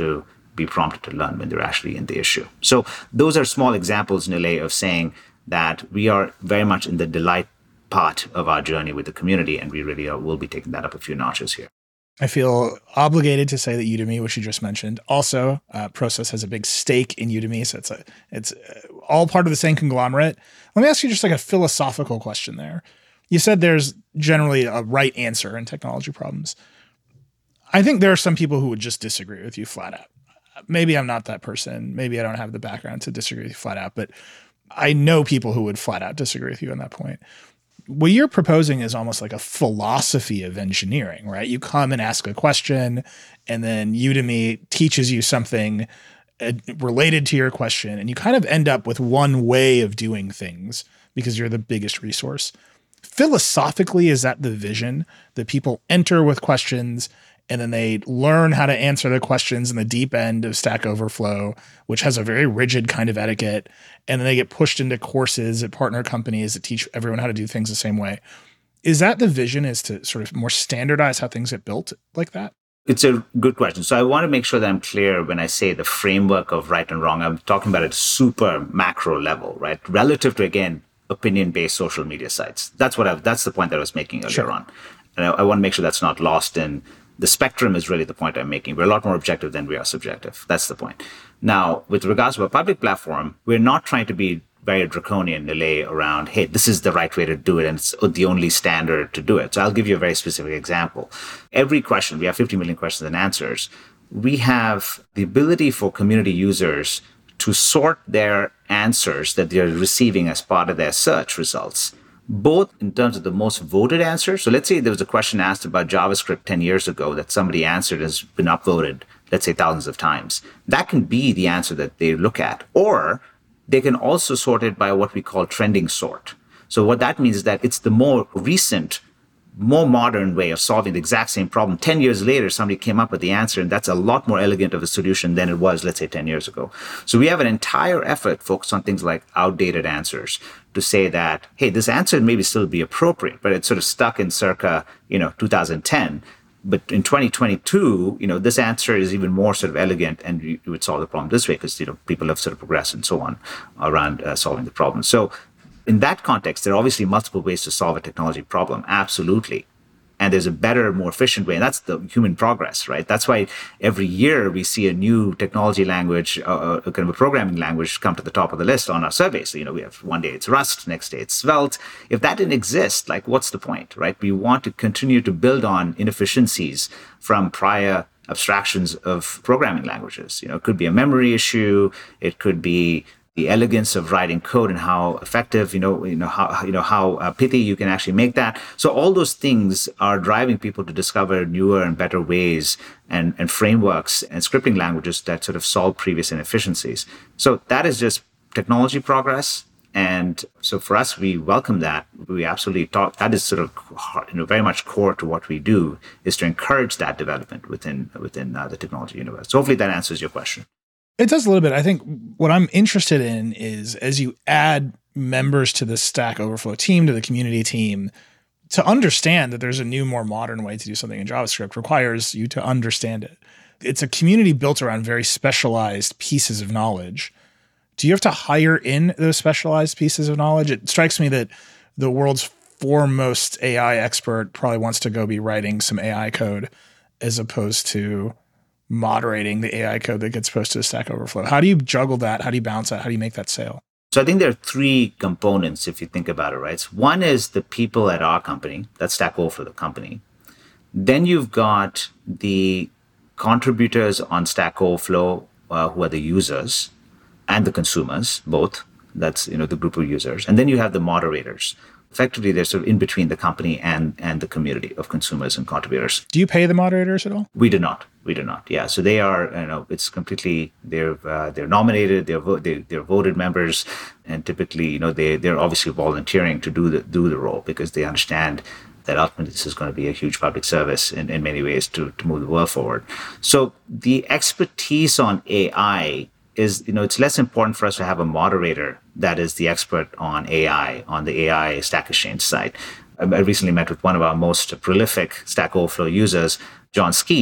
be prompted to learn when they're actually in the issue. So those are small examples, Nilay, of saying that we are very much in the delight part of our journey with the community, and we really will be taking that up a few notches here. I feel obligated to say that Udemy, which you just mentioned, also Prosus has a big stake in Udemy, so it's all part of the same conglomerate. Let me ask you just like a philosophical question there. You said there's generally a right answer in technology problems. I think there are some people who would just disagree with you flat out. Maybe I'm not that person. Maybe I don't have the background to disagree with you flat out, but I know people who would flat out disagree with you on that point. What you're proposing is almost like a philosophy of engineering, right? You come and ask a question, and then Udemy teaches you something related to your question, and you kind of end up with one way of doing things because you're the biggest resource. Philosophically, is that the vision that people enter with questions and then they learn how to answer the questions in the deep end of Stack Overflow, which has a very rigid kind of etiquette, and then they get pushed into courses at partner companies that teach everyone how to do things the same way? Is that the vision, is to sort of more standardize how things get built like that? It's a good question. So I want to make sure that I'm clear when I say the framework of right and wrong. I'm talking about at a super macro level, right? Relative to, again, opinion-based social media sites. That's the point that I was making earlier on. And I want to make sure that's not lost in the spectrum is really the point I'm making. We're a lot more objective than we are subjective. That's the point. Now, with regards to a public platform, we're not trying to be very draconian delay around, hey, this is the right way to do it, and it's the only standard to do it. So I'll give you a very specific example. Every question, we have 50 million questions and answers. We have the ability for community users to sort their answers that they're receiving as part of their search results, both in terms of the most voted answers. So let's say there was a question asked about JavaScript 10 years ago that somebody answered has been upvoted, let's say thousands of times. That can be the answer that they look at. Or they can also sort it by what we call trending sort. So what that means is that it's the more recent, more modern way of solving the exact same problem. 10 years later, somebody came up with the answer, and that's a lot more elegant of a solution than it was, let's say, 10 years ago. So we have an entire effort focused on things like outdated answers to say that, hey, this answer maybe still be appropriate, but it's sort of stuck in circa, 2010. But in 2022, this answer is even more sort of elegant, and you would solve the problem this way because, people have sort of progressed and so on around solving the problem. So in that context, there are obviously multiple ways to solve a technology problem. Absolutely. And there's a better, more efficient way. And that's the human progress, right? That's why every year we see a new technology language, kind of a programming language come to the top of the list on our surveys. So, we have one day it's Rust, next day it's Svelte. If that didn't exist, what's the point, right? We want to continue to build on inefficiencies from prior abstractions of programming languages. It could be a memory issue. It could be the elegance of writing code and how effective, how pithy you can actually make that. So all those things are driving people to discover newer and better ways and frameworks and scripting languages that sort of solve previous inefficiencies. So that is just technology progress. And so for us, we welcome that. We absolutely that is sort of very much core to what we do, is to encourage that development within the technology universe. So hopefully that answers your question. It does a little bit. I think what I'm interested in is, as you add members to the Stack Overflow team, to the community team, to understand that there's a new, more modern way to do something in JavaScript requires you to understand it. It's a community built around very specialized pieces of knowledge. Do you have to hire in those specialized pieces of knowledge? It strikes me that the world's foremost AI expert probably wants to go be writing some AI code as opposed to moderating the AI code that gets posted to Stack Overflow. How do you juggle that? How do you balance that? How do you make that sale? So I think there are three components if you think about it, right? So one is the people at our company, that's Stack Overflow, the company. Then you've got the contributors on Stack Overflow who are the users and the consumers, both. That's, the group of users. And then you have the moderators. Effectively, they're sort of in between the company and the community of consumers and contributors. Do you pay the moderators at all? We do not. Yeah. So they are, it's completely, they're nominated, they're voted members, and typically, they're obviously volunteering to do the role because they understand that ultimately this is going to be a huge public service in many ways to move the world forward. So the expertise on AI is, it's less important for us to have a moderator that is the expert on AI, on the AI Stack Exchange side. I recently met with one of our most prolific Stack Overflow users, John Skeet,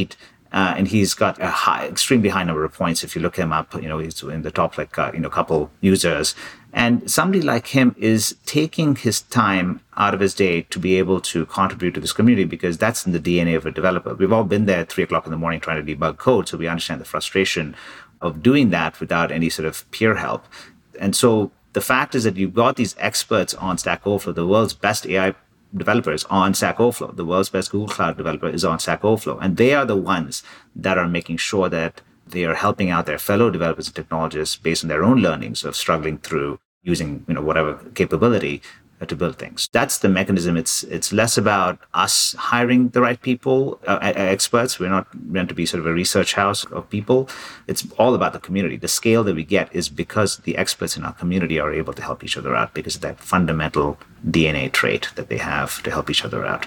And he's got a extremely high number of points. If you look him up, he's in the top, couple users. And somebody like him is taking his time out of his day to be able to contribute to this community, because that's in the DNA of a developer. We've all been there at 3:00 in the morning trying to debug code. So we understand the frustration of doing that without any sort of peer help. And so the fact is that you've got these experts on Stack Overflow, the world's best AI developers on Stack Overflow. The world's best Google Cloud developer is on Stack Overflow. And they are the ones that are making sure that they are helping out their fellow developers and technologists based on their own learnings of struggling through using whatever capability to build things. That's the mechanism. It's less about us hiring the right people, experts. We're not meant to be sort of a research house of people. It's all about the community. The scale that we get is because the experts in our community are able to help each other out, because of that fundamental DNA trait that they have to help each other out.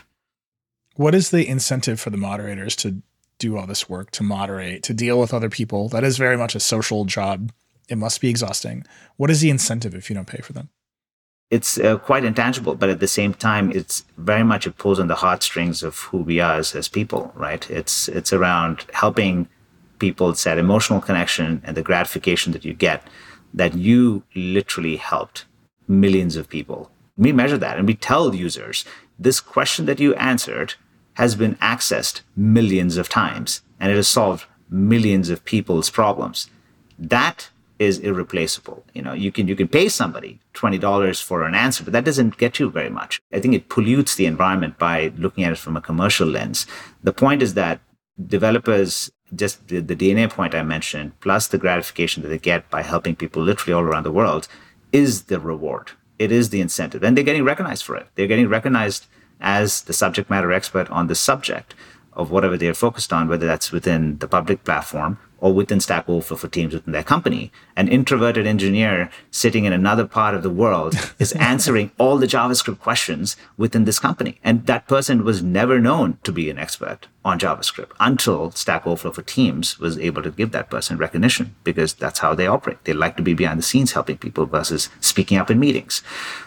What is the incentive for the moderators to do all this work, to moderate, to deal with other people? That is very much a social job. It must be exhausting. What is the incentive if you don't pay for them? It's quite intangible, but at the same time, it's very much it pulls on the heartstrings of who we are as people, right? It's around helping people. It's that emotional connection and the gratification that you get, that you literally helped millions of people. We measure that and we tell users, this question that you answered has been accessed millions of times and it has solved millions of people's problems. That is irreplaceable. You can pay somebody $20 for an answer, but that doesn't get you very much. I think it pollutes the environment by looking at it from a commercial lens. The point is that developers, just the DNA point I mentioned, plus the gratification that they get by helping people literally all around the world, is the reward. It is the incentive. And they're getting recognized for it. They're getting recognized as the subject matter expert on the subject of whatever they're focused on, whether that's within the public platform or within Stack Overflow for teams within their company. An introverted engineer sitting in another part of the world is answering all the JavaScript questions within this company. And that person was never known to be an expert on JavaScript until Stack Overflow for Teams was able to give that person recognition, because that's how they operate. They like to be behind the scenes helping people versus speaking up in meetings.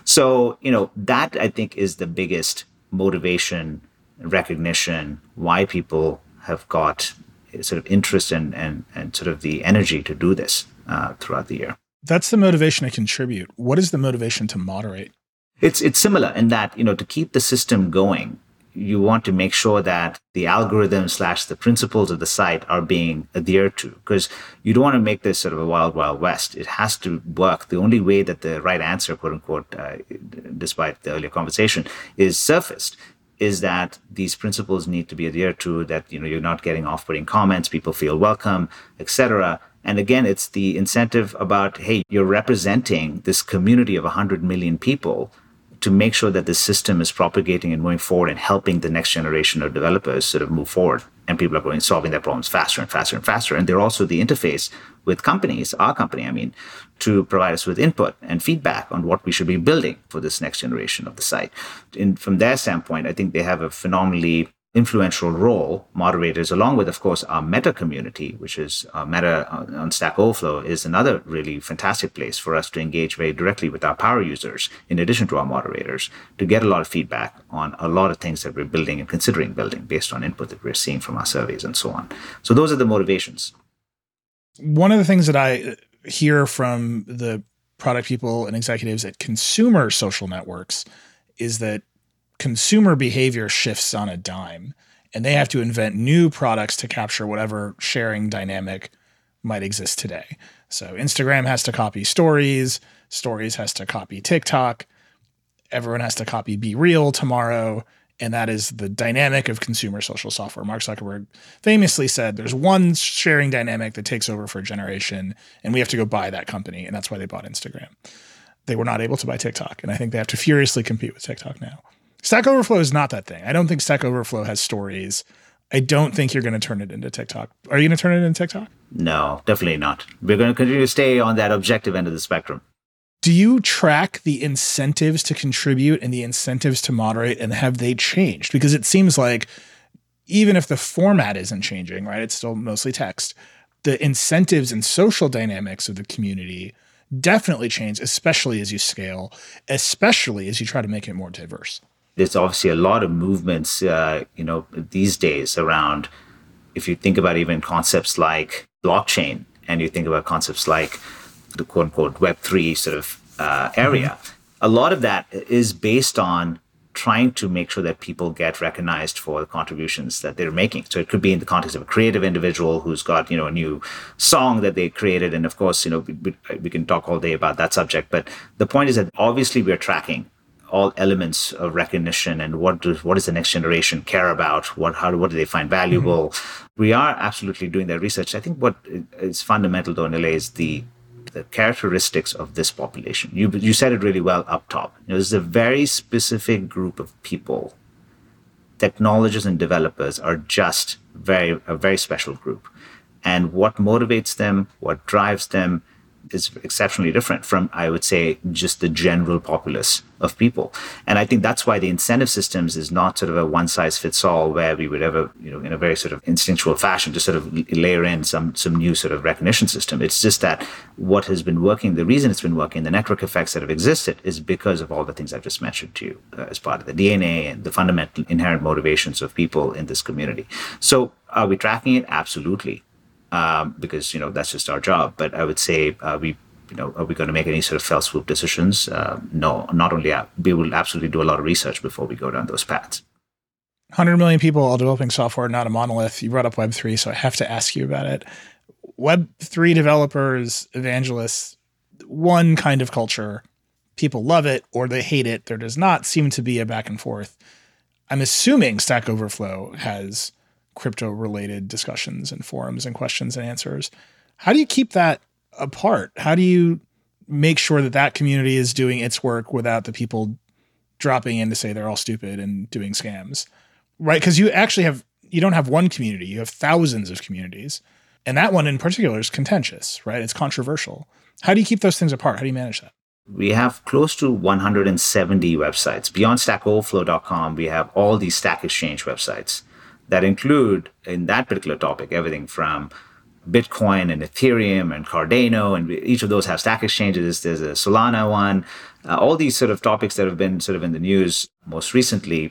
So, that I think is the biggest motivation, recognition, why people have got sort of interest and sort of the energy to do this throughout the year. That's the motivation to contribute. What is the motivation to moderate? It's similar in that, to keep the system going, you want to make sure that the algorithm / the principles of the site are being adhered to, because you don't want to make this sort of a wild, wild west. It has to work. The only way that the right answer, quote unquote, despite the earlier conversation, is surfaced is that these principles need to be adhered to, that you're not getting off-putting comments, people feel welcome, etc. And again, it's the incentive about, hey, you're representing this community of 100 million people to make sure that the system is propagating and moving forward and helping the next generation of developers sort of move forward. And people are going solving their problems faster and faster and faster. And they're also the interface with companies, our company, to provide us with input and feedback on what we should be building for this next generation of the site. From their standpoint, I think they have a phenomenally influential role. Moderators, along with, of course, our Meta community, which is Meta on Stack Overflow, is another really fantastic place for us to engage very directly with our power users, in addition to our moderators, to get a lot of feedback on a lot of things that we're building and considering building based on input that we're seeing from our surveys and so on. So those are the motivations. One of the things that I hear from the product people and executives at consumer social networks is that consumer behavior shifts on a dime, and they have to invent new products to capture whatever sharing dynamic might exist today. So Instagram has to copy stories has to copy TikTok, everyone has to copy Be Real tomorrow, and that is the dynamic of consumer social software. Mark Zuckerberg famously said there's one sharing dynamic that takes over for a generation, and we have to go buy that company, and that's why they bought Instagram. They were not able to buy TikTok, and I think they have to furiously compete with TikTok now. Stack Overflow is not that thing. I don't think Stack Overflow has stories. I don't think you're going to turn it into TikTok. Are you going to turn it into TikTok? No, definitely not. We're going to continue to stay on that objective end of the spectrum. Do you track the incentives to contribute and the incentives to moderate, and have they changed? Because it seems like even if the format isn't changing, right, it's still mostly text, the incentives and social dynamics of the community definitely change, especially as you scale, especially as you try to make it more diverse. There's obviously a lot of movements, these days around, if you think about even concepts like blockchain, and you think about concepts like the quote unquote Web3 sort of area, a lot of that is based on trying to make sure that people get recognized for the contributions that they're making. So it could be in the context of a creative individual who's got, a new song that they created. And of course, we can talk all day about that subject. But the point is that obviously we're tracking all elements of recognition and what does the next generation care about? What do they find valuable? We are absolutely doing that research. I think what is fundamental, though, Nilay, is the characteristics of this population. You said it really well up top. This is a very specific group of people. Technologists and developers are just a very special group. And what motivates them, what drives them, is exceptionally different from, I would say, just the general populace of people. And I think that's why the incentive systems is not sort of a one-size-fits-all where we would ever, in a very sort of instinctual fashion, just sort of layer in some new sort of recognition system. It's just that what has been working, the reason it's been working, the network effects that have existed is because of all the things I've just mentioned to you as part of the DNA and the fundamental inherent motivations of people in this community. So are we tracking it? Absolutely. Because that's just our job. But I would say are we going to make any sort of fell swoop decisions? No. Not only we will absolutely do a lot of research before we go down those paths. 100 million people all developing software, not a monolith. You brought up Web3, so I have to ask you about it. Web3 developers, evangelists, one kind of culture. People love it or they hate it. There does not seem to be a back and forth. I'm assuming Stack Overflow has crypto-related discussions and forums and questions and answers. How do you keep that apart? How do you make sure that community is doing its work without the people dropping in to say they're all stupid and doing scams, right? Because you don't have one community, you have thousands of communities. And that one in particular is contentious, right? It's controversial. How do you keep those things apart? How do you manage that? We have close to 170 websites. Beyond StackOverflow.com, we have all these Stack Exchange websites that include, in that particular topic, everything from Bitcoin and Ethereum and Cardano, and each of those have Stack exchanges. There's a Solana one, all these sort of topics that have been sort of in the news most recently.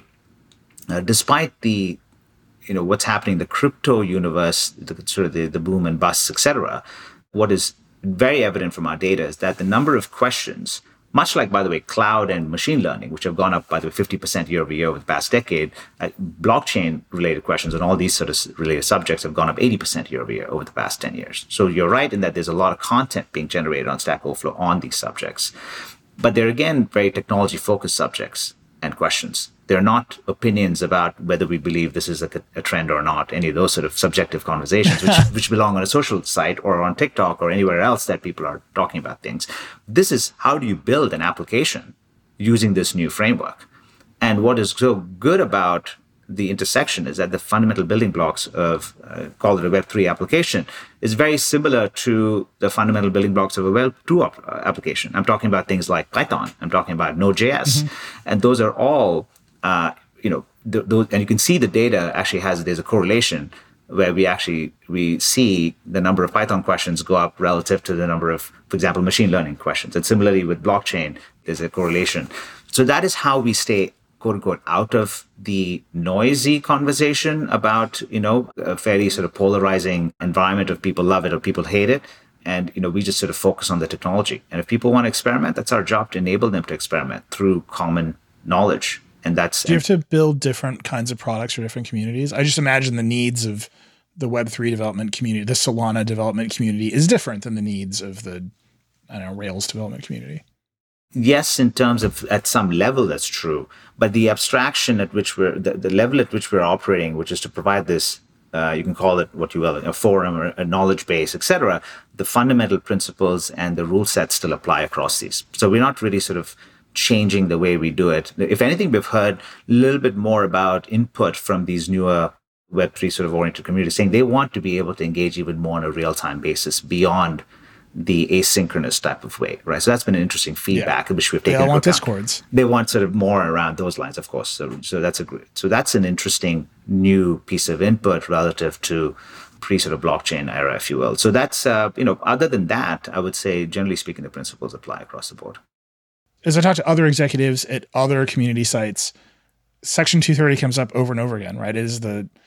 Despite the, what's happening in the crypto universe, the boom and busts, etc., what is very evident from our data is that the number of questions, much like, by the way, cloud and machine learning, which have gone up by the way 50% year over year over the past decade, blockchain-related questions and all these sort of related subjects have gone up 80% year over year over the past 10 years. So you're right in that there's a lot of content being generated on Stack Overflow on these subjects. But they're, again, very technology-focused subjects and questions. They're not opinions about whether we believe this is a trend or not, any of those sort of subjective conversations, which belong on a social site or on TikTok or anywhere else that people are talking about things. This is how do you build an application using this new framework? And what is so good about the intersection is that the fundamental building blocks of, call it a Web3 application, is very similar to the fundamental building blocks of a Web2 application. I'm talking about things like Python. I'm talking about Node.js. And those are all those, and you can see the data actually there's a correlation where we see the number of Python questions go up relative to the number of, for example, machine learning questions. And similarly with blockchain, there's a correlation. So that is how we stay, quote unquote, out of the noisy conversation about, a fairly sort of polarizing environment of people love it or people hate it. And, we just sort of focus on the technology. And if people want to experiment, that's our job to enable them to experiment through common knowledge. And do you have to build different kinds of products for different communities? I just imagine the needs of the Web3 development community, the Solana development community is different than the needs of the, Rails development community. Yes, in terms of at some level, that's true. But the abstraction at which the level at which we're operating, which is to provide this, you can call it what you will, a forum or a knowledge base, etc. The fundamental principles and the rule sets still apply across these. So we're not really sort of changing the way we do it. If anything, we've heard a little bit more about input from these newer Web3 sort of oriented communities saying they want to be able to engage even more on a real-time basis beyond the asynchronous type of way, right? So that's been an interesting feedback, which we've taken. They all want Discords. They want sort of more around those lines, of course. So that's an interesting new piece of input relative to pre sort of blockchain era, if you will. So that's other than that, I would say generally speaking, the principles apply across the board. As I talk to other executives at other community sites, Section 230 comes up over and over again, right? It is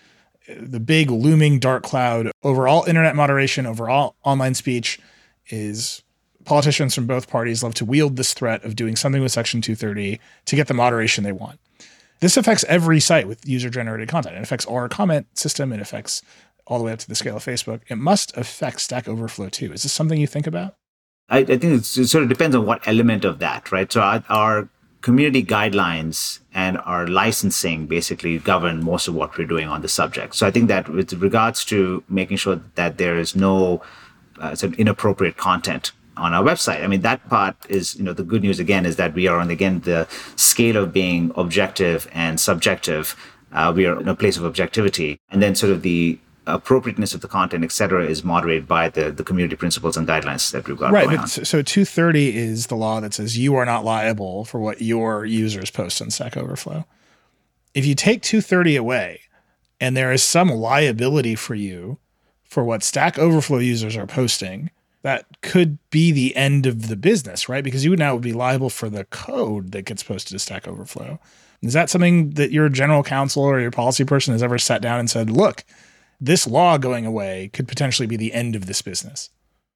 the big looming dark cloud over all internet moderation, over all online speech is politicians from both parties love to wield this threat of doing something with Section 230 to get the moderation they want. This affects every site with user-generated content. It affects our comment system. It affects all the way up to the scale of Facebook. It must affect Stack Overflow too. Is this something you think about? I think it sort of depends on what element of that, right? So our community guidelines and our licensing basically govern most of what we're doing on the subject. So I think that with regards to making sure that there is no sort of inappropriate content on our website, I mean, that part is, the good news again is that we are on, again, the scale of being objective and subjective. We are in a place of objectivity. And then sort of the appropriateness of the content, et cetera, is moderated by the community principles and guidelines that we've got going on. So 230 is the law that says you are not liable for what your users post on Stack Overflow. If you take 230 away and there is some liability for you for what Stack Overflow users are posting, that could be the end of the business, right? Because you would now be liable for the code that gets posted to Stack Overflow. Is that something that your general counsel or your policy person has ever sat down and said, look, this law going away could potentially be the end of this business?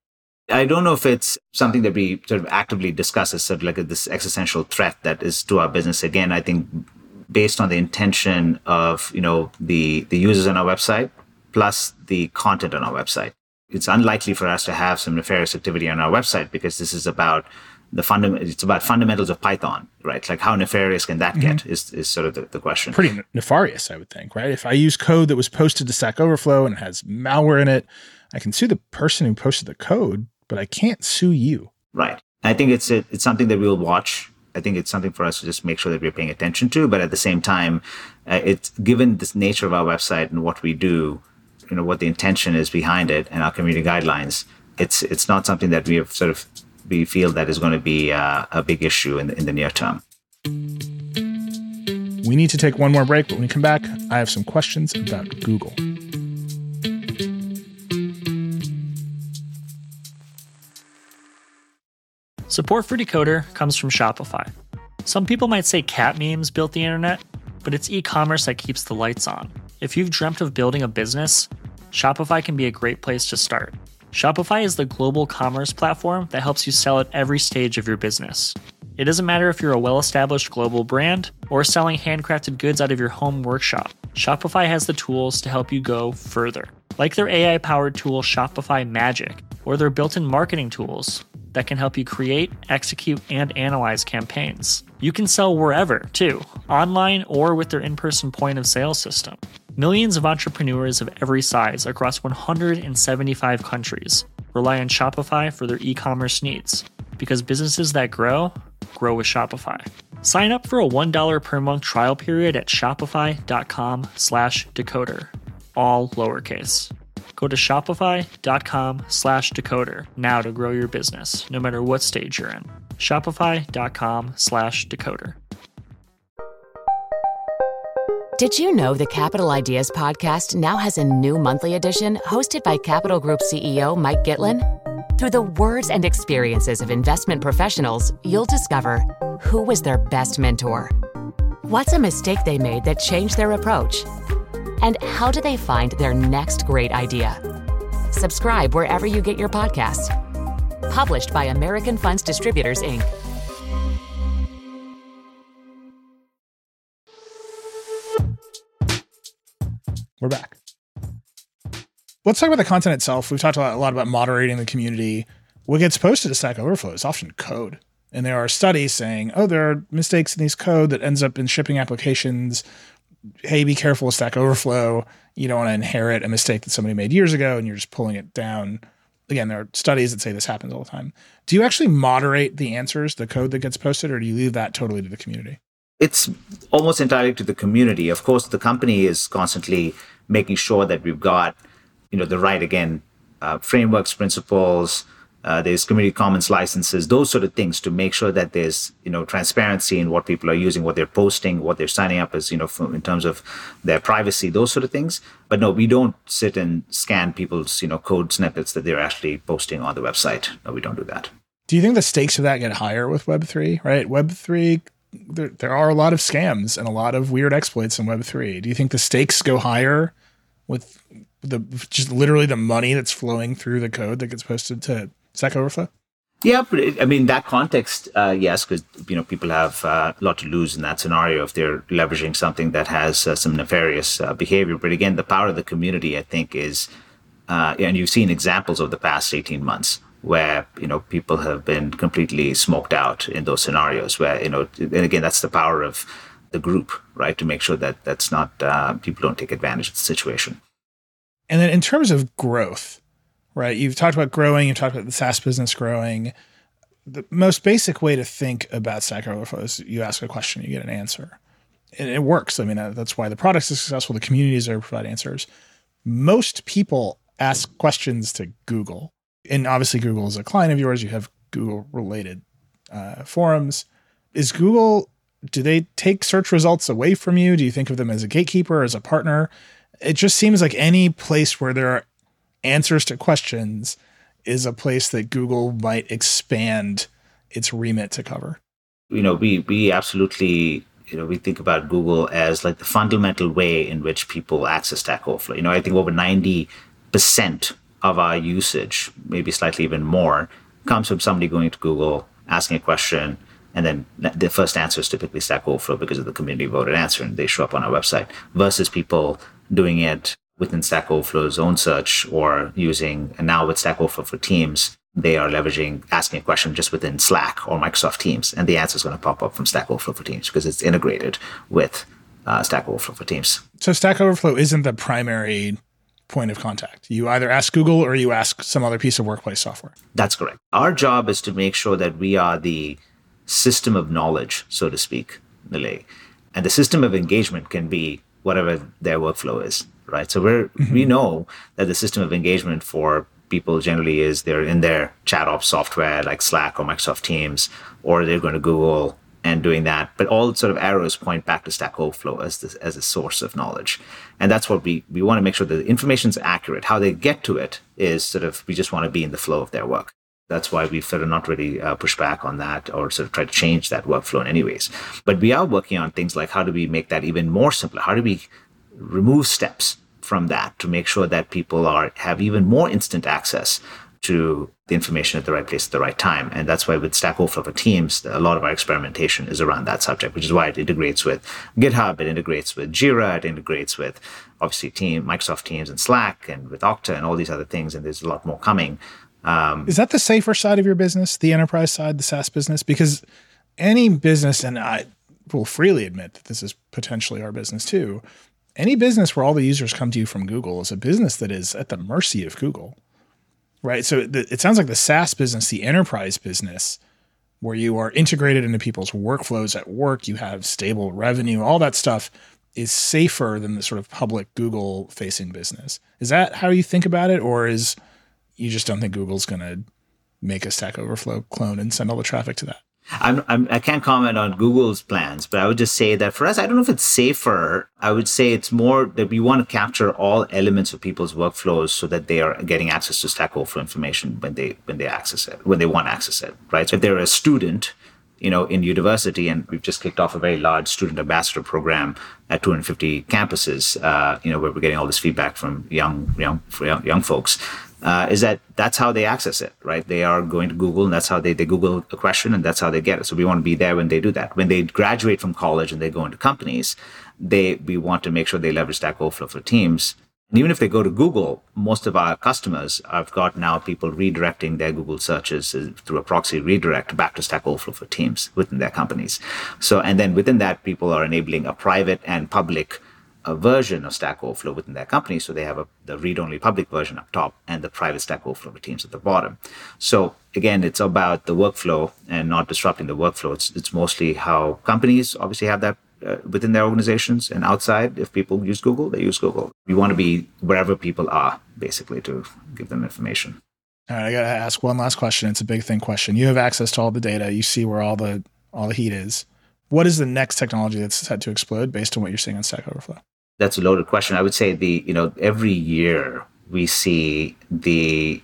I don't know if it's something that we sort of actively discuss as sort of like this existential threat that is to our business. Again, I think based on the intention of, the users on our website plus the content on our website, it's unlikely for us to have some nefarious activity on our website because this is about it's about fundamentals of Python, right? Like how nefarious can that get is sort of the question. Pretty nefarious, I would think, right? If I use code that was posted to Stack Overflow and has malware in it, I can sue the person who posted the code, but I can't sue you. Right. I think it's something that we'll watch. I think it's something for us to just make sure that we're paying attention to. But at the same time, it's given this nature of our website and what we do, what the intention is behind it and our community guidelines, it's not something that we feel that is going to be a big issue in the near term. We need to take one more break, but when we come back, I have some questions about Google. Support for Decoder comes from Shopify. Some people might say cat memes built the internet, but it's e-commerce that keeps the lights on. If you've dreamt of building a business, Shopify can be a great place to start. Shopify is the global commerce platform that helps you sell at every stage of your business. It doesn't matter if you're a well-established global brand or selling handcrafted goods out of your home workshop. Shopify has the tools to help you go further, like their AI-powered tool Shopify Magic, or their built-in marketing tools that can help you create, execute, and analyze campaigns. You can sell wherever, too, online or with their in-person point-of-sale system. Millions of entrepreneurs of every size across 175 countries rely on Shopify for their e-commerce needs, because businesses that grow with Shopify. Sign up for a $1 per month trial period at shopify.com/decoder, all lowercase. Go to shopify.com/decoder now to grow your business, no matter what stage you're in. Shopify.com/decoder. Did you know the Capital Ideas podcast now has a new monthly edition hosted by Capital Group CEO Mike Gitlin? Through the words and experiences of investment professionals, you'll discover who was their best mentor, what's a mistake they made that changed their approach, and how do they find their next great idea. Subscribe wherever you get your podcasts. Published by American Funds Distributors, Inc. We're back. Let's talk about the content itself. We've talked a lot about moderating the community. What gets posted to Stack Overflow is often code. And there are studies saying, there are mistakes in these code that ends up in shipping applications. Hey, be careful with Stack Overflow. You don't want to inherit a mistake that somebody made years ago and you're just pulling it down. Again, there are studies that say this happens all the time. Do you actually moderate the answers, the code that gets posted, or do you leave that totally to the community? It's almost entirely to the community. Of course, the company is constantly making sure that we've got, the right, again, frameworks, principles, there's community commons licenses, those sort of things to make sure that there's, transparency in what people are using, what they're posting, what they're signing up as, in terms of their privacy, those sort of things. But no, we don't sit and scan people's, code snippets that they're actually posting on the website. No, we don't do that. Do you think the stakes of that get higher with Web3, right? Web3, there are a lot of scams and a lot of weird exploits in Web3. Do you think the stakes go higher with just literally the money that's flowing through the code that gets posted to Stack Overflow? Yeah, but in that context, yes, because people have a lot to lose in that scenario if they're leveraging something that has some nefarious behavior. But again, the power of the community, I think, is, and you've seen examples over the past 18 months where people have been completely smoked out in those scenarios. Where and again, that's the power of the group, right? To make sure that that's not people don't take advantage of the situation. And then in terms of growth. Right. You've talked about growing. You've talked about the SaaS business growing. The most basic way to think about Stack Overflow is you ask a question, you get an answer. And it works. I mean, that's why the product is successful. The communities there provide answers. Most people ask questions to Google. And obviously Google is a client of yours. You have Google-related forums. Do they take search results away from you? Do you think of them as a gatekeeper, as a partner? It just seems like any place where there are answers to questions is a place that Google might expand its remit to cover. We absolutely, we think about Google as like the fundamental way in which people access Stack Overflow. I think over 90% of our usage, maybe slightly even more, comes from somebody going to Google, asking a question, and then the first answer is typically Stack Overflow because of the community voted answer, and they show up on our website, versus people doing it within Stack Overflow's own search, or using, and now with Stack Overflow for Teams, they are asking a question just within Slack or Microsoft Teams, and the answer is going to pop up from Stack Overflow for Teams because it's integrated with Stack Overflow for Teams. So Stack Overflow isn't the primary point of contact. You either ask Google or you ask some other piece of workplace software. That's correct. Our job is to make sure that we are the system of knowledge, so to speak, Nilay. And the system of engagement can be whatever their workflow is. Right. So we know that the system of engagement for people generally is they're in their chat ops software like Slack or Microsoft Teams, or they're going to Google and doing that. But all sort of arrows point back to Stack Overflow as a source of knowledge. And that's what we want to make sure that the information is accurate. How they get to it is we just want to be in the flow of their work. That's why we've sort of not really pushed back on that or sort of try to change that workflow in any ways. But we are working on things like how do we make that even more simpler? How do we remove steps from that to make sure that people have even more instant access to the information at the right place at the right time? And that's why with Stack Overflow for Teams, a lot of our experimentation is around that subject, which is why it integrates with GitHub, it integrates with Jira, it integrates with obviously Microsoft Teams and Slack and with Okta and all these other things. And there's a lot more coming. Is that the safer side of your business, the enterprise side, the SaaS business? Because any business, and I will freely admit that this is potentially our business too, any business where all the users come to you from Google is a business that is at the mercy of Google, right? So it sounds like the SaaS business, the enterprise business, where you are integrated into people's workflows at work, you have stable revenue, all that stuff is safer than the sort of public Google-facing business. Is that how you think about it, or is you just don't think Google's going to make a Stack Overflow clone and send all the traffic to that? I can't comment on Google's plans, but I would just say that for us, I don't know if it's safer. I would say it's more that we want to capture all elements of people's workflows so that they are getting access to Stack Overflow information when they access it, when they want to access it, right? So if they're a student, in university, and we've just kicked off a very large student ambassador program at 250 campuses, where we're getting all this feedback from young folks. Is that's how they access it, right? They are going to Google, and that's how they Google a question, and that's how they get it. So we want to be there when they do that. When they graduate from college and they go into companies, we want to make sure they leverage Stack Overflow for Teams. And even if they go to Google, most of our customers have got now people redirecting their Google searches through a proxy redirect back to Stack Overflow for Teams within their companies. So, and then within that, people are enabling a private and public version of Stack Overflow within their company. So they have the read-only public version up top and the private Stack Overflow for Teams at the bottom. So again, it's about the workflow and not disrupting the workflow. It's mostly how companies obviously have that within their organizations, and outside, if people use Google, they use Google. We want to be wherever people are, basically, to give them information. All right, I got to ask one last question. It's a big thing question. You have access to all the data. You see where all the heat is. What is the next technology that's set to explode based on what you're seeing on Stack Overflow? That's a loaded question. I would say every year we see the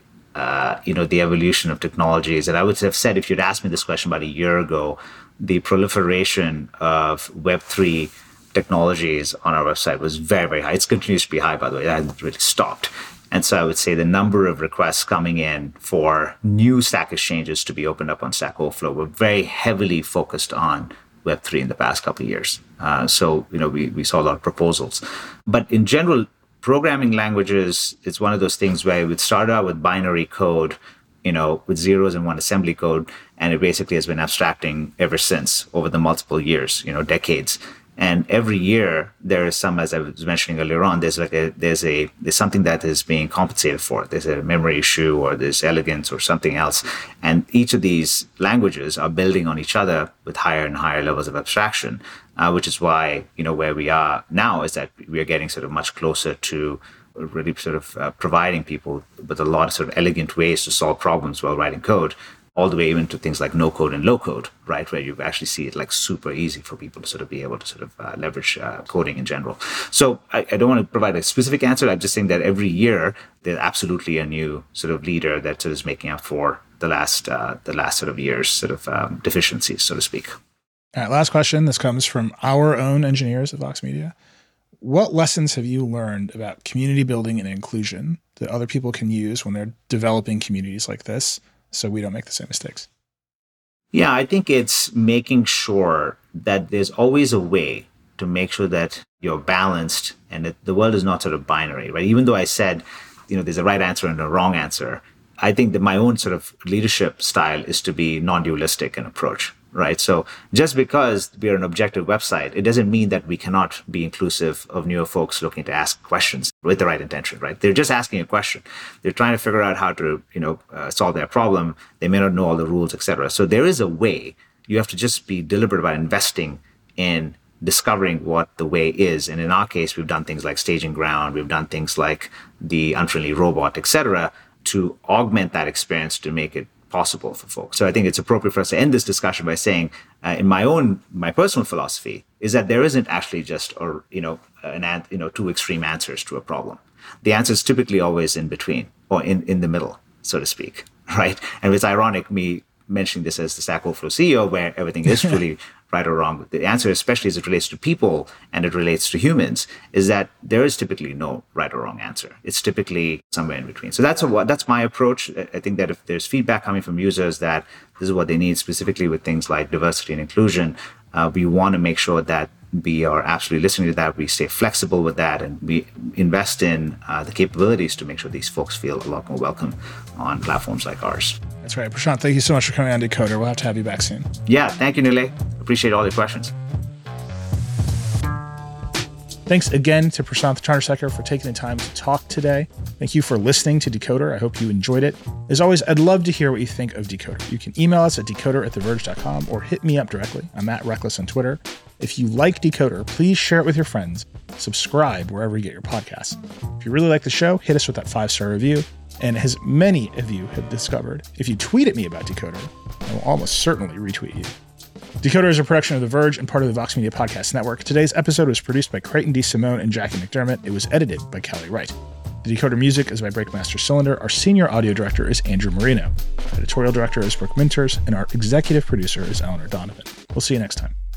evolution of technologies. And I would have said, if you'd asked me this question about a year ago, the proliferation of Web3 technologies on our website was very, very high. It continues to be high, by the way. That hasn't really stopped. And so I would say the number of requests coming in for new Stack exchanges to be opened up on Stack Overflow were very heavily focused on Web3 in the past couple of years. So we saw a lot of proposals. But in general, programming languages, it's one of those things where it would start out with binary code, with zeros and one assembly code, and it basically has been abstracting ever since over the multiple years, decades. And every year there is some, as I was mentioning earlier on, there's something that is being compensated for. There's a memory issue, or there's elegance, or something else. And each of these languages are building on each other with higher and higher levels of abstraction, which is why, where we are now is that we are getting sort of much closer to really sort of providing people with a lot of sort of elegant ways to solve problems while writing code, all the way even to things like no code and low code, right? Where you actually see it like super easy for people to sort of be able to sort of leverage coding in general. So I don't want to provide a specific answer. I'm just saying that every year there's absolutely a new sort of leader that is making up for the last sort of year's sort of deficiencies, so to speak. All right, last question. This comes from our own engineers at Vox Media. What lessons have you learned about community building and inclusion that other people can use when they're developing communities like this, so we don't make the same mistakes? Yeah, I think it's making sure that there's always a way to make sure that you're balanced and that the world is not sort of binary, right? Even though I said, there's a right answer and a wrong answer, I think that my own sort of leadership style is to be non-dualistic in approach, right? So just because we are an objective website, it doesn't mean that we cannot be inclusive of newer folks looking to ask questions with the right intention, right? They're just asking a question. They're trying to figure out how to, solve their problem. They may not know all the rules, etc. So there is a way. You have to just be deliberate about investing in discovering what the way is. And in our case, we've done things like Staging Ground. We've done things like the Unfriendly Robot, etc., to augment that experience to make it possible for folks. So I think it's appropriate for us to end this discussion by saying, in my personal philosophy, is that there isn't actually just two extreme answers to a problem. The answer is typically always in between, or in the middle, so to speak, right? And it's ironic me mentioning this as the Stack Overflow CEO, where everything is truly right or wrong. The answer, especially as it relates to people and it relates to humans, is that there is typically no right or wrong answer. It's typically somewhere in between. So that's my approach. I think that if there's feedback coming from users that this is what they need, specifically with things like diversity and inclusion, we want to make sure that we are absolutely listening to that, we stay flexible with that, and we invest in the capabilities to make sure these folks feel a lot more welcome on platforms like ours. That's right. Prashant, thank you so much for coming on Decoder. We'll have to have you back soon. Yeah, thank you, Nilay. Appreciate all your questions. Thanks again to Prashant Chandrasekhar for taking the time to talk today. Thank you for listening to Decoder. I hope you enjoyed it. As always, I'd love to hear what you think of Decoder. You can email us at decoder@theverge.com or hit me up directly. I'm @Reckless on Twitter. If you like Decoder, please share it with your friends. Subscribe wherever you get your podcasts. If you really like the show, hit us with that 5-star review. And as many of you have discovered, if you tweet at me about Decoder, I will almost certainly retweet you. Decoder is a production of The Verge and part of the Vox Media Podcast Network. Today's episode was produced by Creighton D. Simone and Jackie McDermott. It was edited by Callie Wright. The Decoder music is by Breakmaster Cylinder. Our senior audio director is Andrew Marino. Our editorial director is Brooke Minters, and our executive producer is Eleanor Donovan. We'll see you next time.